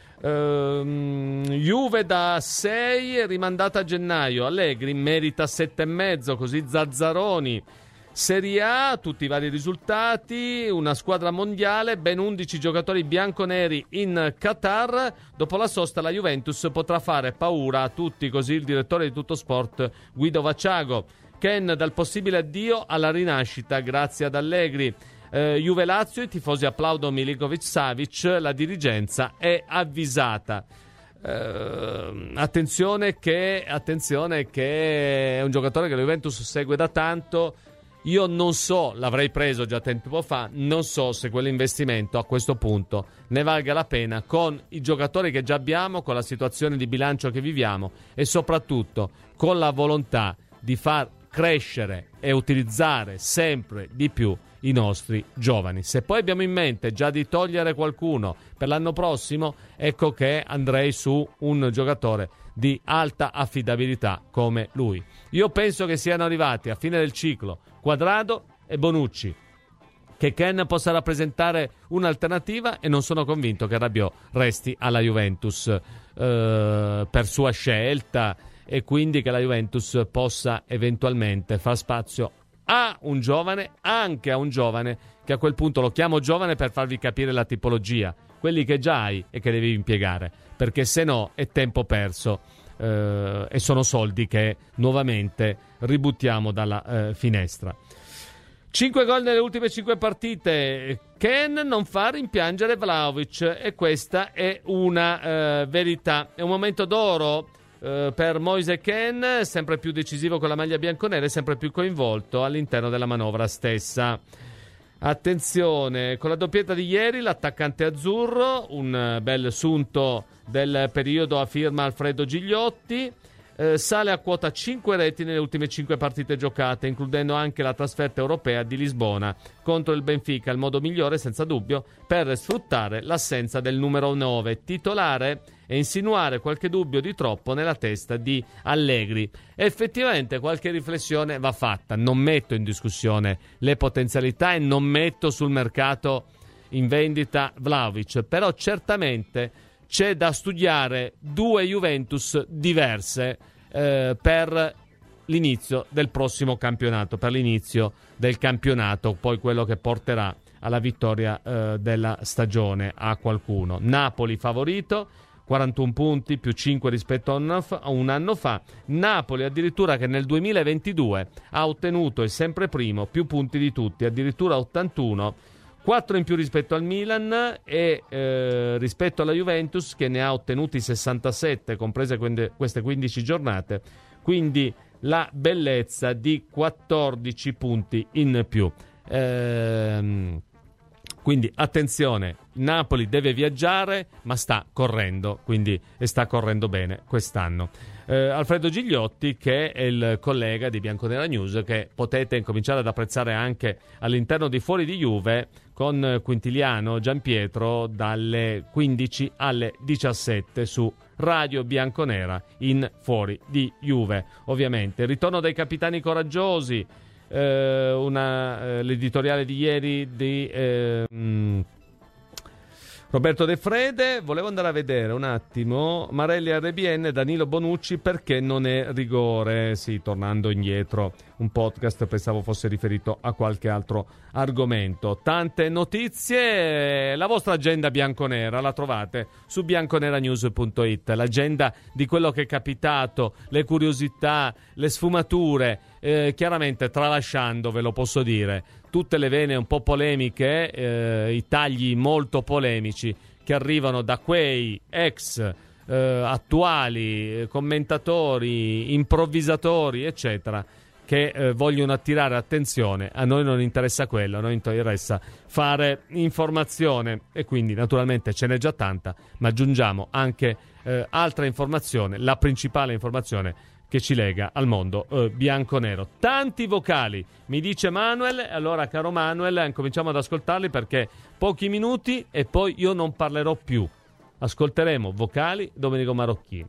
S3: Juve da 6 rimandata a gennaio, Allegri merita 7,5, così Zazzaroni. Serie A, tutti i vari risultati, una squadra mondiale, ben 11 giocatori bianconeri in Qatar. Dopo la sosta la Juventus potrà fare paura a tutti, così il direttore di Tutto Sport Guido Vacciago. Ken, dal possibile addio alla rinascita grazie ad Allegri. Juve-Lazio, i tifosi applaudono Milinkovic-Savic, la dirigenza è avvisata. Attenzione che è un giocatore che la Juventus segue da tanto. Io non so, l'avrei preso già tempo fa, non so se quell'investimento a questo punto ne valga la pena con i giocatori che già abbiamo, con la situazione di bilancio che viviamo e soprattutto con la volontà di far crescere e utilizzare sempre di più i nostri giovani. Se poi abbiamo in mente già di togliere qualcuno per l'anno prossimo, ecco che andrei su un giocatore di alta affidabilità come lui. Io penso che siano arrivati a fine del ciclo Quadrado e Bonucci, che Ken possa rappresentare un'alternativa, e non sono convinto che Rabiot resti alla Juventus per sua scelta, e quindi che la Juventus possa eventualmente far spazio a un giovane, anche a un giovane, che a quel punto lo chiamo giovane per farvi capire la tipologia, quelli che già hai e che devi impiegare, perché se no è tempo perso e sono soldi che nuovamente ributtiamo dalla finestra. 5 gol nelle ultime 5 partite. Ken non fa rimpiangere Vlahovic, e questa è una verità. È un momento d'oro per Moise Kean, sempre più decisivo con la maglia bianconera e sempre più coinvolto all'interno della manovra stessa. Attenzione, con la doppietta di ieri l'attaccante azzurro, un bel sunto del periodo a firma Alfredo Gigliotti, sale a quota 5 reti nelle ultime 5 partite giocate, includendo anche la trasferta europea di Lisbona contro il Benfica, il modo migliore senza dubbio per sfruttare l'assenza del numero 9 titolare e insinuare qualche dubbio di troppo nella testa di Allegri. Effettivamente qualche riflessione va fatta. Non metto in discussione le potenzialità e non metto sul mercato in vendita Vlahovic, però certamente c'è da studiare due Juventus diverse per l'inizio del prossimo campionato, per l'inizio del campionato, poi quello che porterà alla vittoria della stagione a qualcuno. Napoli favorito, 41 punti più 5 rispetto a un anno fa. Napoli addirittura che nel 2022 ha ottenuto il sempre primo più punti di tutti, addirittura 81, 4 in più rispetto al Milan e rispetto alla Juventus, che ne ha ottenuti 67 comprese queste 15 giornate, quindi la bellezza di 14 punti in più. Quindi attenzione, Napoli deve viaggiare ma sta correndo, quindi sta correndo bene quest'anno. Alfredo Gigliotti, che è il collega di Bianconera News, che potete cominciare ad apprezzare anche all'interno di Fuori di Juve con Quintiliano Gianpietro dalle 15 alle 17 su Radio Bianconera in Fuori di Juve. Ovviamente il ritorno dei capitani coraggiosi, l'editoriale di ieri di Roberto De Frede. Volevo andare a vedere un attimo Marelli RBN, Danilo Bonucci, perché non è rigore. Sì, tornando indietro, un podcast pensavo fosse riferito a qualche altro argomento. Tante notizie, la vostra agenda bianconera la trovate su bianconeranews.it, l'agenda di quello che è capitato, le curiosità, le sfumature, chiaramente tralasciando, ve lo posso dire, tutte le vene un po' polemiche, i tagli molto polemici che arrivano da quei ex attuali commentatori, improvvisatori, eccetera, che vogliono attirare attenzione. A noi non interessa quello, a noi interessa fare informazione, e quindi naturalmente ce n'è già tanta, ma aggiungiamo anche altra informazione, la principale informazione che ci lega al mondo bianconero. Tanti vocali, mi dice Manuel. Allora, caro Manuel, cominciamo ad ascoltarli, perché pochi minuti e poi io non parlerò più. Ascolteremo vocali Domenico Marocchini.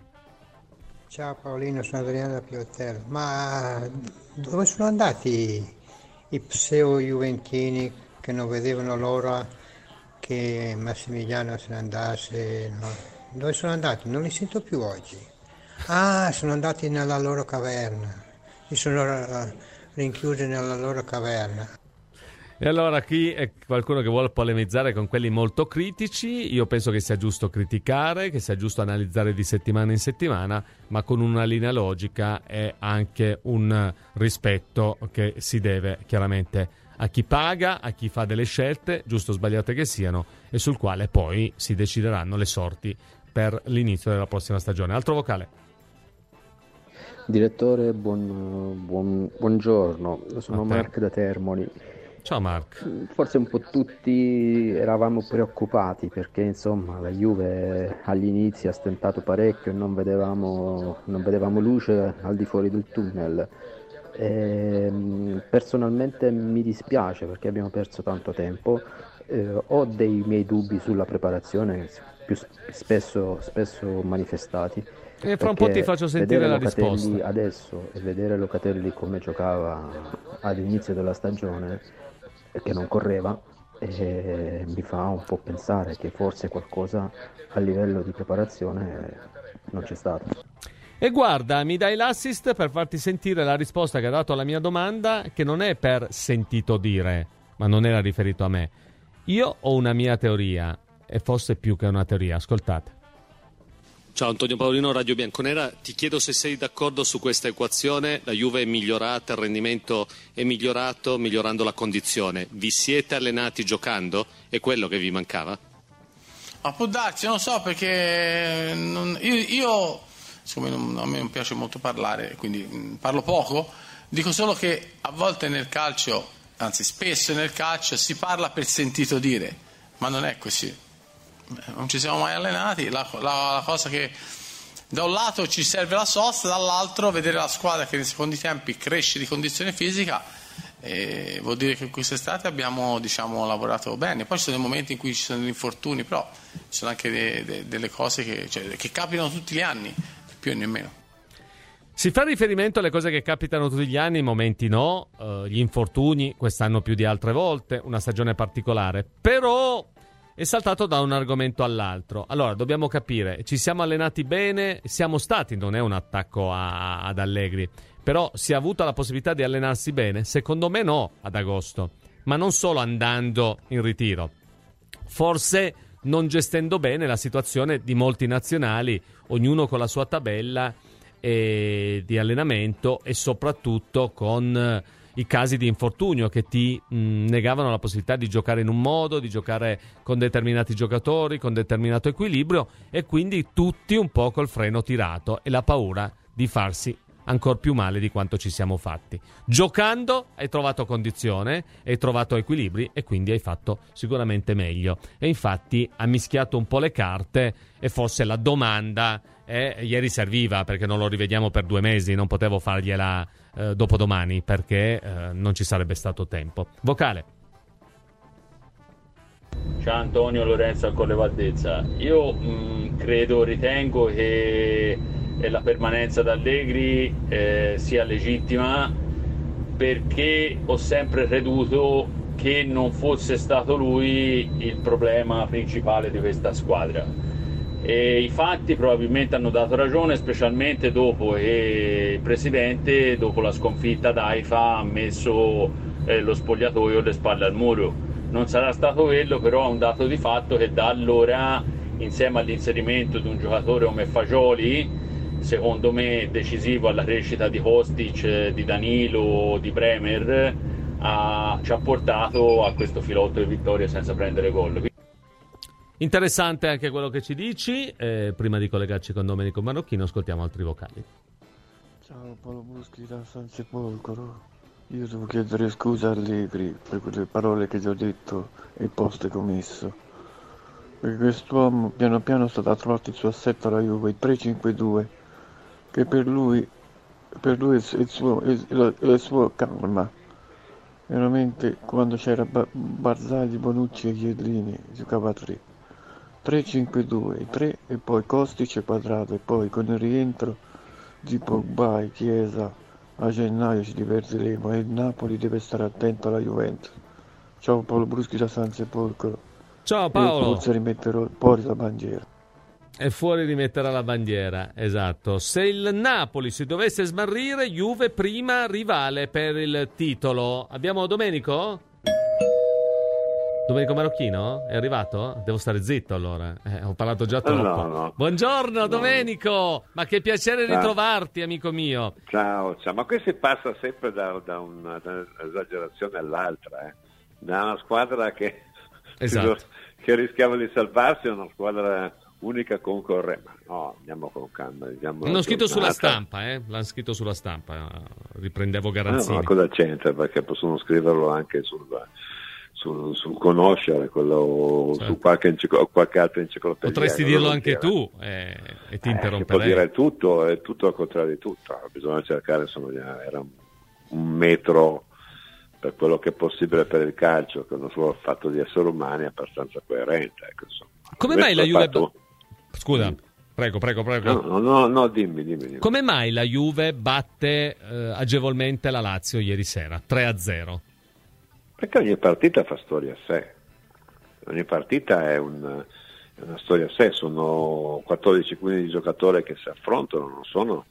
S11: Ciao Paolino, sono Adriano da Pioltello. Ma dove sono andati i pseudo-juventini che non vedevano l'ora che Massimiliano se ne andasse? No? Dove sono andati? Non li sento più oggi. Ah, sono andati nella loro caverna. Si sono rinchiusi nella loro caverna.
S3: E allora, chi è qualcuno che vuole polemizzare con quelli molto critici, io penso che sia giusto criticare, che sia giusto analizzare di settimana in settimana, ma con una linea logica e anche un rispetto che si deve chiaramente a chi paga, a chi fa delle scelte, giusto o sbagliate che siano, e sul quale poi si decideranno le sorti per l'inizio della prossima stagione. Altro vocale.
S12: Direttore, buongiorno, sono Mark da Termoli.
S3: Ciao Mark.
S12: Forse un po' tutti eravamo preoccupati perché insomma la Juve agli inizi ha stentato parecchio e non vedevamo luce al di fuori del tunnel. Personalmente mi dispiace perché abbiamo perso tanto tempo, ho dei miei dubbi sulla preparazione, più spesso manifestati.
S3: E fra un po' ti faccio sentire la risposta.
S12: Adesso, e vedere Locatelli come giocava all'inizio della stagione, che non correva, mi fa un po' pensare che forse qualcosa a livello di preparazione non c'è stato.
S3: E guarda, mi dai l'assist per farti sentire la risposta che ha dato alla mia domanda, che non è per sentito dire, ma non era riferito a me. Io ho una mia teoria, e forse più che una teoria, ascoltate.
S13: Ciao Antonio Paolino, Radio Bianconera, ti chiedo se sei d'accordo su questa equazione. La Juve è migliorata, il rendimento è migliorato, migliorando la condizione. Vi siete allenati giocando? È quello che vi mancava?
S14: Ma può darsi, non so, perché io siccome a me non piace molto parlare, quindi parlo poco, dico solo che a volte nel calcio, anzi spesso nel calcio, si parla per sentito dire, ma non è così. Non ci siamo mai allenati, la cosa che da un lato ci serve la sosta, dall'altro vedere la squadra che nei secondi tempi cresce di condizione fisica, vuol dire che quest'estate abbiamo lavorato bene. Poi ci sono dei momenti in cui ci sono degli infortuni, però ci sono anche delle cose che capitano tutti gli anni, più e nemmeno.
S3: Si fa riferimento alle cose che capitano tutti gli anni, momenti no, gli infortuni quest'anno più di altre volte, una stagione particolare, però è saltato da un argomento all'altro. Allora, dobbiamo capire, ci siamo allenati bene, siamo stati, non è un attacco ad Allegri, però si è avuta la possibilità di allenarsi bene? Secondo me no, ad agosto, ma non solo andando in ritiro, forse non gestendo bene la situazione di molti nazionali, ognuno con la sua tabella di allenamento e soprattutto con i casi di infortunio che ti negavano la possibilità di giocare in un modo, di giocare con determinati giocatori, con determinato equilibrio, e quindi tutti un po' col freno tirato e la paura di farsi ancora più male di quanto ci siamo fatti. Giocando hai trovato condizione, hai trovato equilibri e quindi hai fatto sicuramente meglio. E infatti ha mischiato un po' le carte, e forse la domanda ieri serviva, perché non lo rivediamo per 2 mesi, non potevo fargliela dopodomani perché non ci sarebbe stato tempo. Vocale.
S15: Ciao Antonio, Lorenzo a Colle Valdezza. Io ritengo che la permanenza d'Allegri sia legittima, perché ho sempre creduto che non fosse stato lui il problema principale di questa squadra. E i fatti probabilmente hanno dato ragione, specialmente dopo che il presidente, dopo la sconfitta d'Haifa, ha messo lo spogliatoio le spalle al muro. Non sarà stato quello, però è un dato di fatto che da allora, insieme all'inserimento di un giocatore come Fagioli, secondo me decisivo alla crescita di Kostic, di Danilo, di Bremer, ci ha portato a questo filotto di vittorie senza prendere gol.
S3: Interessante anche quello che ci dici. Prima di collegarci con Domenico Marocchino, ascoltiamo altri vocali.
S16: Ciao, Paolo Buschi da San Sepolcro. Io devo chiedere scusa a Allegri per quelle parole che gli ho detto e il posto commesso. Perché quest'uomo piano piano sta a trovare il suo assetto alla Juve, il 3-5-2, che per lui è il suo calma. Veramente quando c'era Barzagli, Bonucci e Chiellini giocava a 3-5-2, 3 e poi Kostic e Quadrato, e poi con il rientro di Pogba e Chiesa a gennaio ci divertiremo, e il Napoli deve stare attento alla Juventus. Ciao, Paolo Bruschi da San Sepolcro.
S3: Ciao Paolo.
S16: E forse rimetterò fuori la bandiera.
S3: E fuori rimetterà la bandiera, esatto. Se il Napoli si dovesse smarrire, Juve prima rivale per il titolo. Abbiamo Domenico? Domenico Marocchino? È arrivato? Devo stare zitto allora. Ho parlato già troppo.
S17: No.
S3: Buongiorno Domenico, ma che piacere ritrovarti, amico mio.
S17: Ciao, ma qui si passa sempre da un'esagerazione all'altra, da una squadra che rischiava di salvarsi a una squadra unica concorrente. No, andiamo con calma.
S3: L'hanno scritto sulla stampa, L'hanno scritto sulla stampa. Riprendevo Garanzini.
S17: No, cosa c'entra? Perché possono scriverlo anche sul conoscere, quello, certo, su qualche altra enciclopedia.
S3: Potresti dirlo anche tu e ti interromperei.
S17: Può dire tutto, è tutto al contrario di tutto. Bisogna cercare, insomma, era un metro per quello che è possibile per il calcio, che non solo il fatto di essere umani, è abbastanza coerente. Ecco,
S3: come mai la Juve... Scusa, prego.
S17: No, dimmi.
S3: Come mai la Juve batte agevolmente la Lazio ieri sera, 3-0?
S17: Perché ogni partita fa storia a sé. Ogni partita è una storia a sé. Sono 14-15 giocatori che si affrontano, non sono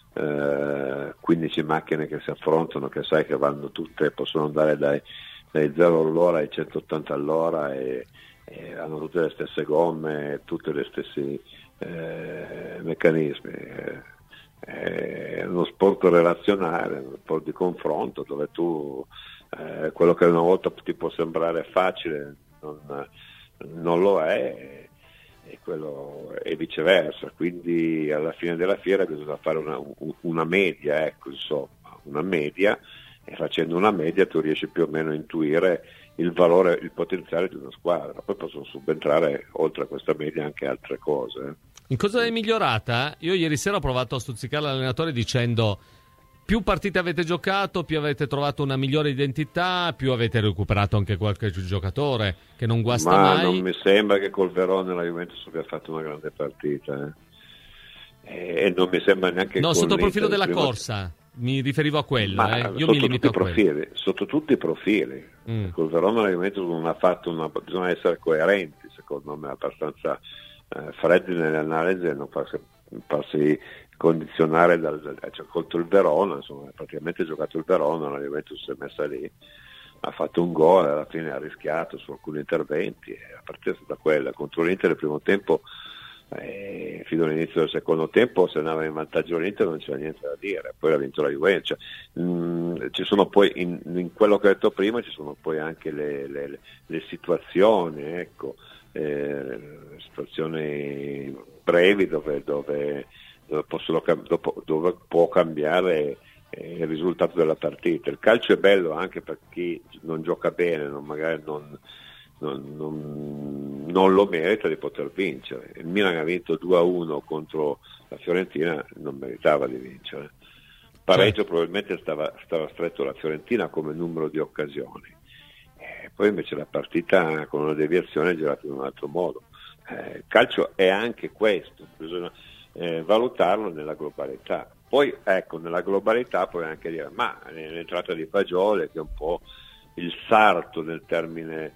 S17: 15 macchine che si affrontano, che sai che vanno tutte, possono andare dai 0 all'ora ai 180 all'ora e hanno tutte le stesse gomme, tutti gli stessi meccanismi. È uno sport relazionale, uno sport di confronto dove tu quello che una volta ti può sembrare facile non lo è, e quello è viceversa. Quindi alla fine della fiera bisogna fare una media, ecco, insomma, una media, e facendo una media tu riesci più o meno a intuire il valore, il potenziale di una squadra. Poi possono subentrare oltre a questa media anche altre cose.
S3: In cosa è migliorata? Io ieri sera ho provato a stuzzicare l'allenatore dicendo: più partite avete giocato, più avete trovato una migliore identità, più avete recuperato anche qualche giocatore che non guasta mai.
S17: Ma non mi sembra che col Verona la Juventus abbia fatto una grande partita. E non mi sembra neanche...
S3: No, sotto il profilo della corsa, mi riferivo a quello. Io mi limito a quello.
S17: Sotto tutti i profili. Col Verona la Juventus non ha fatto bisogna essere coerenti, secondo me, abbastanza freddi nelle analisi e non farsi condizionare contro il Verona. Insomma, praticamente ha giocato il Verona, la Juventus si è messa lì, ha fatto un gol, alla fine ha rischiato su alcuni interventi, e a partire da quella contro l'Inter il primo tempo, fino all'inizio del secondo tempo, se andava in vantaggio l'Inter non c'era niente da dire, poi ha vinto la Juventus. Ci sono poi in quello che ho detto prima ci sono poi anche le situazioni, ecco, situazioni brevi dove può cambiare il risultato della partita. Il calcio è bello anche per chi non gioca bene, magari non lo merita di poter vincere. Il Milan ha vinto 2-1 contro la Fiorentina, non meritava di vincere. Pareggio probabilmente stava stretto la Fiorentina come numero di occasioni. Poi invece la partita con una deviazione è girata in un altro modo. Il calcio è anche questo, bisogna valutarlo nella globalità. Poi ecco, nella globalità puoi anche dire, ma l'entrata di Fagioli, che è un po' il sarto del termine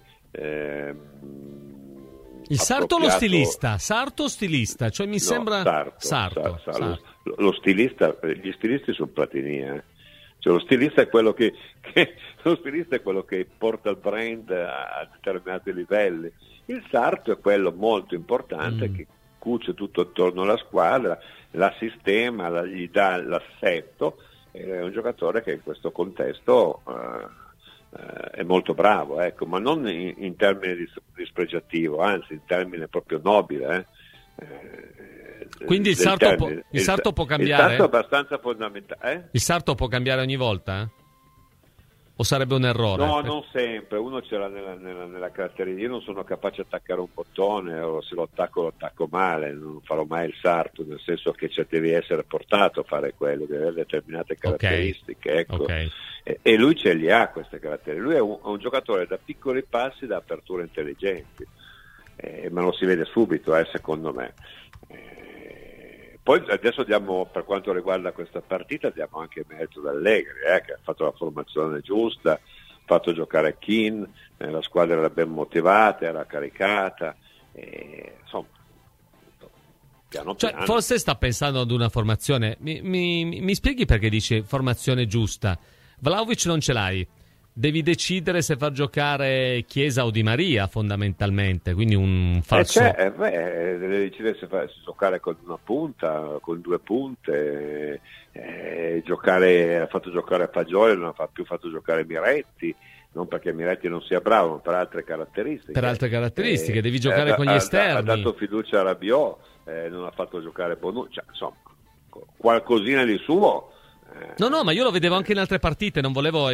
S3: il sarto o lo stilista? Sarto o stilista? Cioè mi sembra sarto.
S17: Lo stilista, gli stilisti sono Platini, Cioè, lo stilista è quello che lo stilista è quello che porta il brand a determinati livelli. Il sarto è quello molto importante che cuce tutto attorno alla squadra, la sistema, gli dà l'assetto. È un giocatore che in questo contesto è molto bravo, ecco, ma non in termini dispregiativo, anzi in termini proprio nobile.
S3: Quindi il sarto può cambiare?
S17: Il sarto è abbastanza fondamentale.
S3: Il sarto può cambiare ogni volta? O sarebbe un errore?
S17: No, non sempre. Uno ce l'ha nella caratteristica. Io non sono capace di attaccare un bottone, o se lo attacco male. Non farò mai il sarto, nel senso che devi essere portato a fare quello, devi avere determinate caratteristiche. Ecco. E lui ce li ha queste caratteristiche. Lui è un giocatore da piccoli passi, da aperture intelligenti, ma lo si vede subito, secondo me. Poi adesso diamo, per quanto riguarda questa partita, diamo anche merito ad Allegri, che ha fatto la formazione giusta, ha fatto giocare Keane, la squadra era ben motivata, era caricata, insomma, piano piano.
S3: Cioè, forse sta pensando ad una formazione, mi spieghi perché dice formazione giusta? Vlahovic non ce l'hai, devi decidere se far giocare Chiesa o Di Maria fondamentalmente, quindi un falso...
S17: devi decidere se giocare con una punta, con due punte, ha fatto giocare Fagioli, non ha più fatto giocare Miretti, non perché Miretti non sia bravo, ma per altre caratteristiche.
S3: Per altre caratteristiche, devi giocare con gli esterni.
S17: Ha dato fiducia a Rabiot, non ha fatto giocare Bonucci, insomma, qualcosina di suo...
S3: No, ma io lo vedevo anche in altre partite, non volevo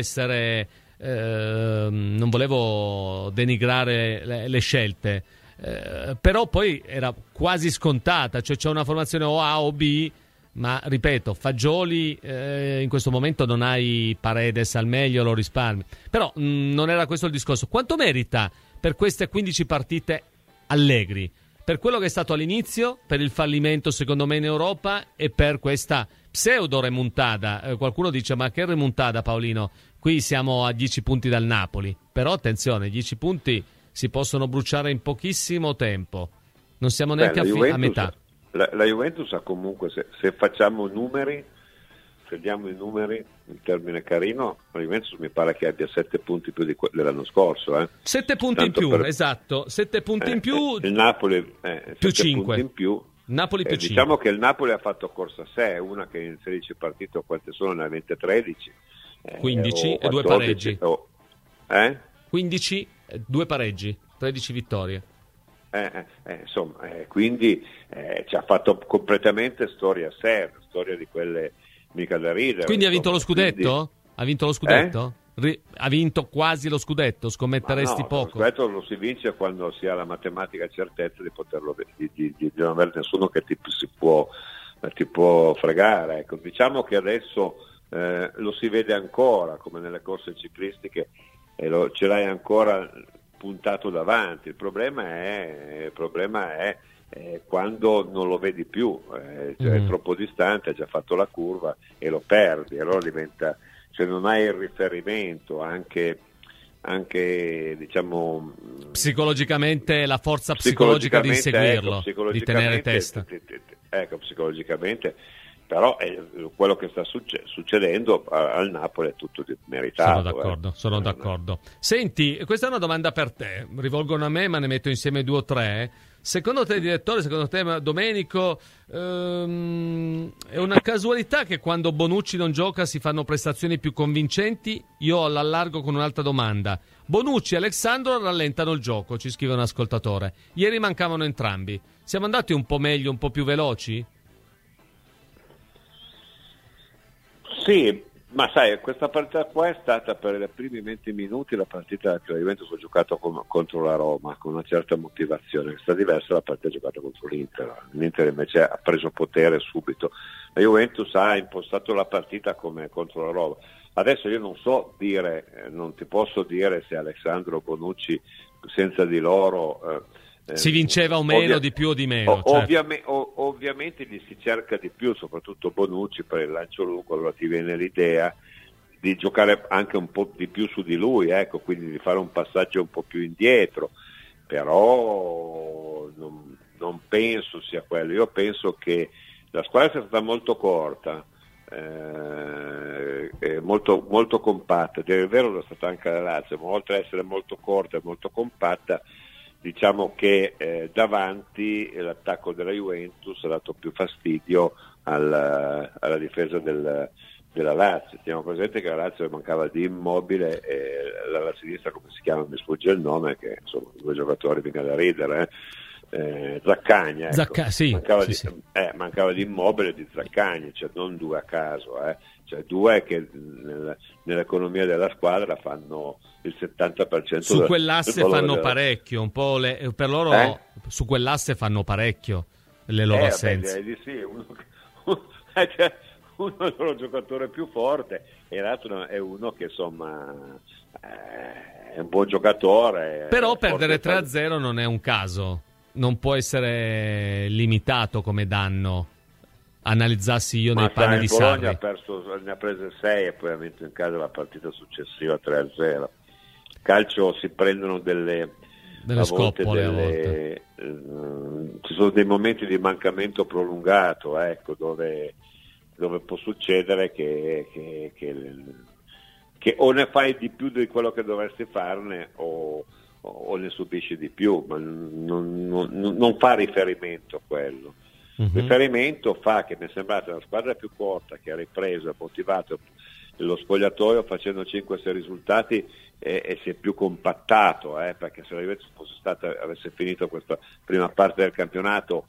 S3: denigrare le scelte, però poi era quasi scontata, cioè c'è una formazione o A o B, ma ripeto, Fagioli in questo momento non hai Paredes al meglio, lo risparmi, però non era questo il discorso. Quanto merita per queste 15 partite Allegri? Per quello che è stato all'inizio, per il fallimento secondo me in Europa e per questa pseudo remontada. Qualcuno dice, ma che remontada, Paolino? Qui siamo a 10 punti dal Napoli, però attenzione, 10 punti si possono bruciare in pochissimo tempo, non siamo neanche a metà.
S17: La Juventus ha comunque, se facciamo numeri, se diamo i numeri in termine carino, la Juventus mi pare che abbia 7 punti più dell'anno scorso.
S3: 7 punti in più, esatto, 7 punti in più,
S17: il Napoli
S3: più
S17: 7
S3: 5
S17: punti in più.
S3: Napoli più 5.
S17: Diciamo che il Napoli ha fatto corsa a sé, una che in 16 partite, quante sono? Ne ha 13.
S3: 15 e 2 pareggi. 15 e 2 pareggi, 13 vittorie.
S17: Insomma, quindi ci ha fatto completamente storia seria, storia di quelle mica da ridere.
S3: Quindi ha vinto lo scudetto? Ha vinto lo scudetto? Ha vinto quasi lo scudetto? Scommetteresti poco?
S17: Lo scudetto lo si vince quando si ha la matematica certezza di poterlo, di non avere nessuno che ti può fregare. Ecco, diciamo che adesso lo si vede ancora come nelle corse ciclistiche, ce l'hai ancora puntato davanti. Il problema è quando non lo vedi più, è troppo distante, ha già fatto la curva e lo perdi, allora diventa, cioè non hai il riferimento anche diciamo psicologicamente,
S3: la forza psicologica di inseguirlo, di tenere testa.
S17: Psicologicamente, però quello che sta succedendo al Napoli è tutto meritato.
S3: Sono d'accordo. Senti, questa è una domanda per te, rivolgono a me ma ne metto insieme 2 o 3. Secondo te, direttore, secondo te, Domenico, è una casualità che quando Bonucci non gioca si fanno prestazioni più convincenti? Io l'allargo con un'altra domanda. Bonucci e Alexandro rallentano il gioco, ci scrive un ascoltatore. Ieri mancavano entrambi. Siamo andati un po' meglio, un po' più veloci?
S17: Sì, ma sai, questa partita qua è stata per i primi 20 minuti la partita che la Juventus ha giocato contro la Roma con una certa motivazione, è stata diversa la partita giocata contro l'Inter. L'Inter invece ha preso potere subito, la Juventus ha impostato la partita come contro la Roma. Adesso io non so dire, non ti posso dire se Alexandro Bonucci senza di loro
S3: si vinceva o meno, di più o di meno.
S17: Certo. ovviamente gli si cerca di più, soprattutto Bonucci per il lancio lungo, allora ti viene l'idea di giocare anche un po' di più su di lui, ecco, quindi di fare un passaggio un po' più indietro, però non penso sia quello. Io penso che la squadra sia stata molto corta, molto, molto compatta, dire il vero lo è stata anche la Lazio, ma oltre ad essere molto corta e molto compatta, diciamo che davanti l'attacco della Juventus ha dato più fastidio alla difesa della Lazio. Teniamo presente che la Lazio mancava di Immobile e la sinistra, come si chiama, mi sfugge il nome, che sono due giocatori mica da ridere, Zaccagni, ecco. Mancava di Immobile e di Zaccagni, cioè non due a caso, cioè due che nell'economia della squadra fanno il 70%
S3: su quell'asse fanno parecchio, un po' per loro su quell'asse fanno parecchio le loro assenze.
S17: Direi di sì, uno è il loro giocatore più forte e l'altro è uno che insomma è un buon giocatore.
S3: Però perdere 3-0 non è un caso, non può essere limitato come danno. Analizzassi io nei panni di Sarri.
S17: Bologna ne ha prese 6 e poi ha vinto in casa la partita successiva 3-0. Calcio si prendono delle
S3: scoppole a volte.
S17: Ci sono dei momenti di mancamento prolungato, ecco, dove può succedere che o ne fai di più di quello che dovresti farne o ne subisci di più, ma non fa riferimento a quello. Riferimento fa che mi è sembrata una squadra più corta, che ha ripreso, ha motivato lo spogliatoio facendo 5-6 risultati e si è più compattato, perché se la Juventus avesse finito questa prima parte del campionato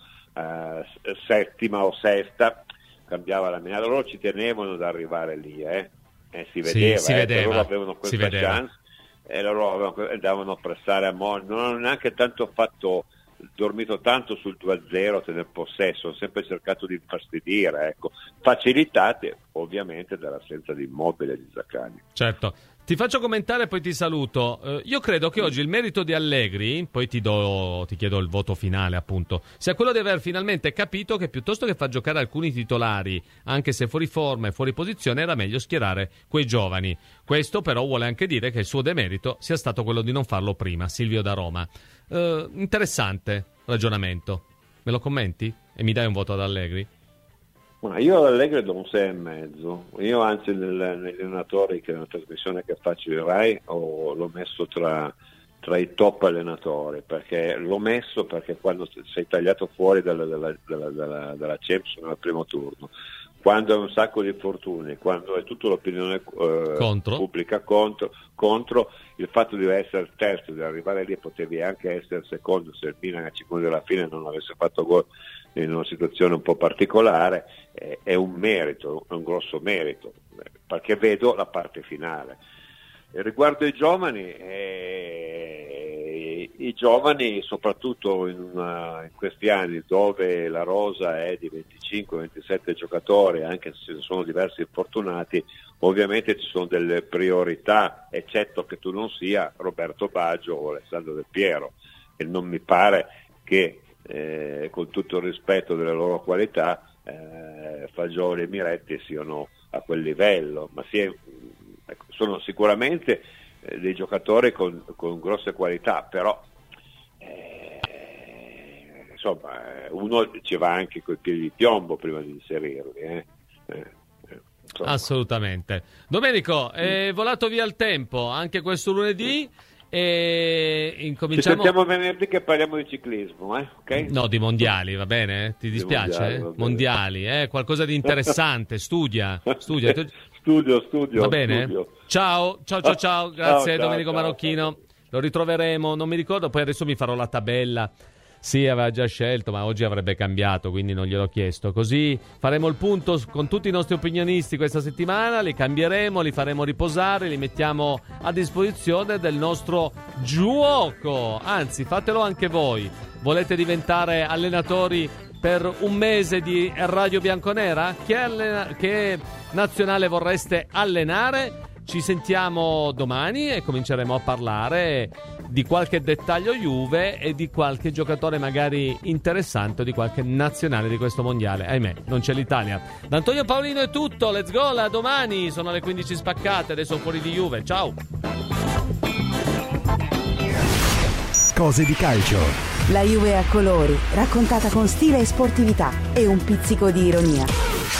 S17: settima o sesta, cambiava la minaccia. Loro ci tenevano ad arrivare lì, si vedeva, loro avevano questa chance e loro andavano a pressare a morte, non hanno neanche tanto dormito tanto sul 2-0 nel possesso, ho sempre cercato di infastidire, ecco, facilitate ovviamente dall'assenza di Immobile e di Zaccagni.
S3: Certo. Ti faccio commentare e poi ti saluto. Io credo che oggi il merito di Allegri, poi ti chiedo il voto finale appunto, sia quello di aver finalmente capito che piuttosto che far giocare alcuni titolari, anche se fuori forma e fuori posizione, era meglio schierare quei giovani. Questo però vuole anche dire che il suo demerito sia stato quello di non farlo prima. Silvio da Roma. Interessante ragionamento. Me lo commenti? E mi dai un voto ad Allegri?
S17: Ma io Allegri do un 6,5. Io anzi negli allenatori, che è una trasmissione che faccio in Rai, l'ho messo tra i top allenatori, perché l'ho messo perché quando sei tagliato fuori dalla Champions nel primo turno, quando hai un sacco di infortuni, quando hai tutta l'opinione pubblica contro, il fatto di essere terzo, di arrivare lì, potevi anche essere secondo se il Milan a 5 minuti alla fine non avesse fatto gol in una situazione un po' particolare, è un merito, è un grosso merito, perché vedo la parte finale. E riguardo i giovani soprattutto in questi anni dove la rosa è di 25-27 giocatori, anche se ci sono diversi infortunati, ovviamente ci sono delle priorità, eccetto che tu non sia Roberto Baggio o Alessandro Del Piero, e non mi pare che con tutto il rispetto delle loro qualità Fagioli e Miretti siano a quel livello, ma sono sicuramente dei giocatori con grosse qualità, però insomma uno ci va anche coi piedi di piombo prima di inserirli.
S3: Assolutamente. Domenico, è volato via il tempo anche questo lunedì. E incominciamo.
S17: Ci sentiamo venerdì che parliamo di ciclismo, okay?
S3: No, di mondiali, va bene? Ti dispiace? Mondiali, qualcosa di interessante. Studia.
S17: Studio.
S3: Va bene?
S17: Studio.
S3: Ciao. Grazie, Domenico Marocchino. Lo ritroveremo, non mi ricordo, poi adesso mi farò la tabella. Sì, aveva già scelto, ma oggi avrebbe cambiato, quindi non gliel'ho chiesto. Così faremo il punto con tutti i nostri opinionisti questa settimana, li cambieremo, li faremo riposare, li mettiamo a disposizione del nostro gioco. Anzi, fatelo anche voi. Volete diventare allenatori per un mese di Radio Bianconera? Che nazionale vorreste allenare? ci sentiamo domani e cominceremo a parlare di qualche dettaglio Juve e di qualche giocatore magari interessante o di qualche nazionale di questo mondiale. Ahimè, non c'è l'Italia. Da Antonio Paolino è tutto, let's go, la domani, sono le 15 spaccate, adesso fuori di Juve, ciao!
S4: Cose di calcio.
S2: La Juve a colori, raccontata con stile e sportività e un pizzico di ironia.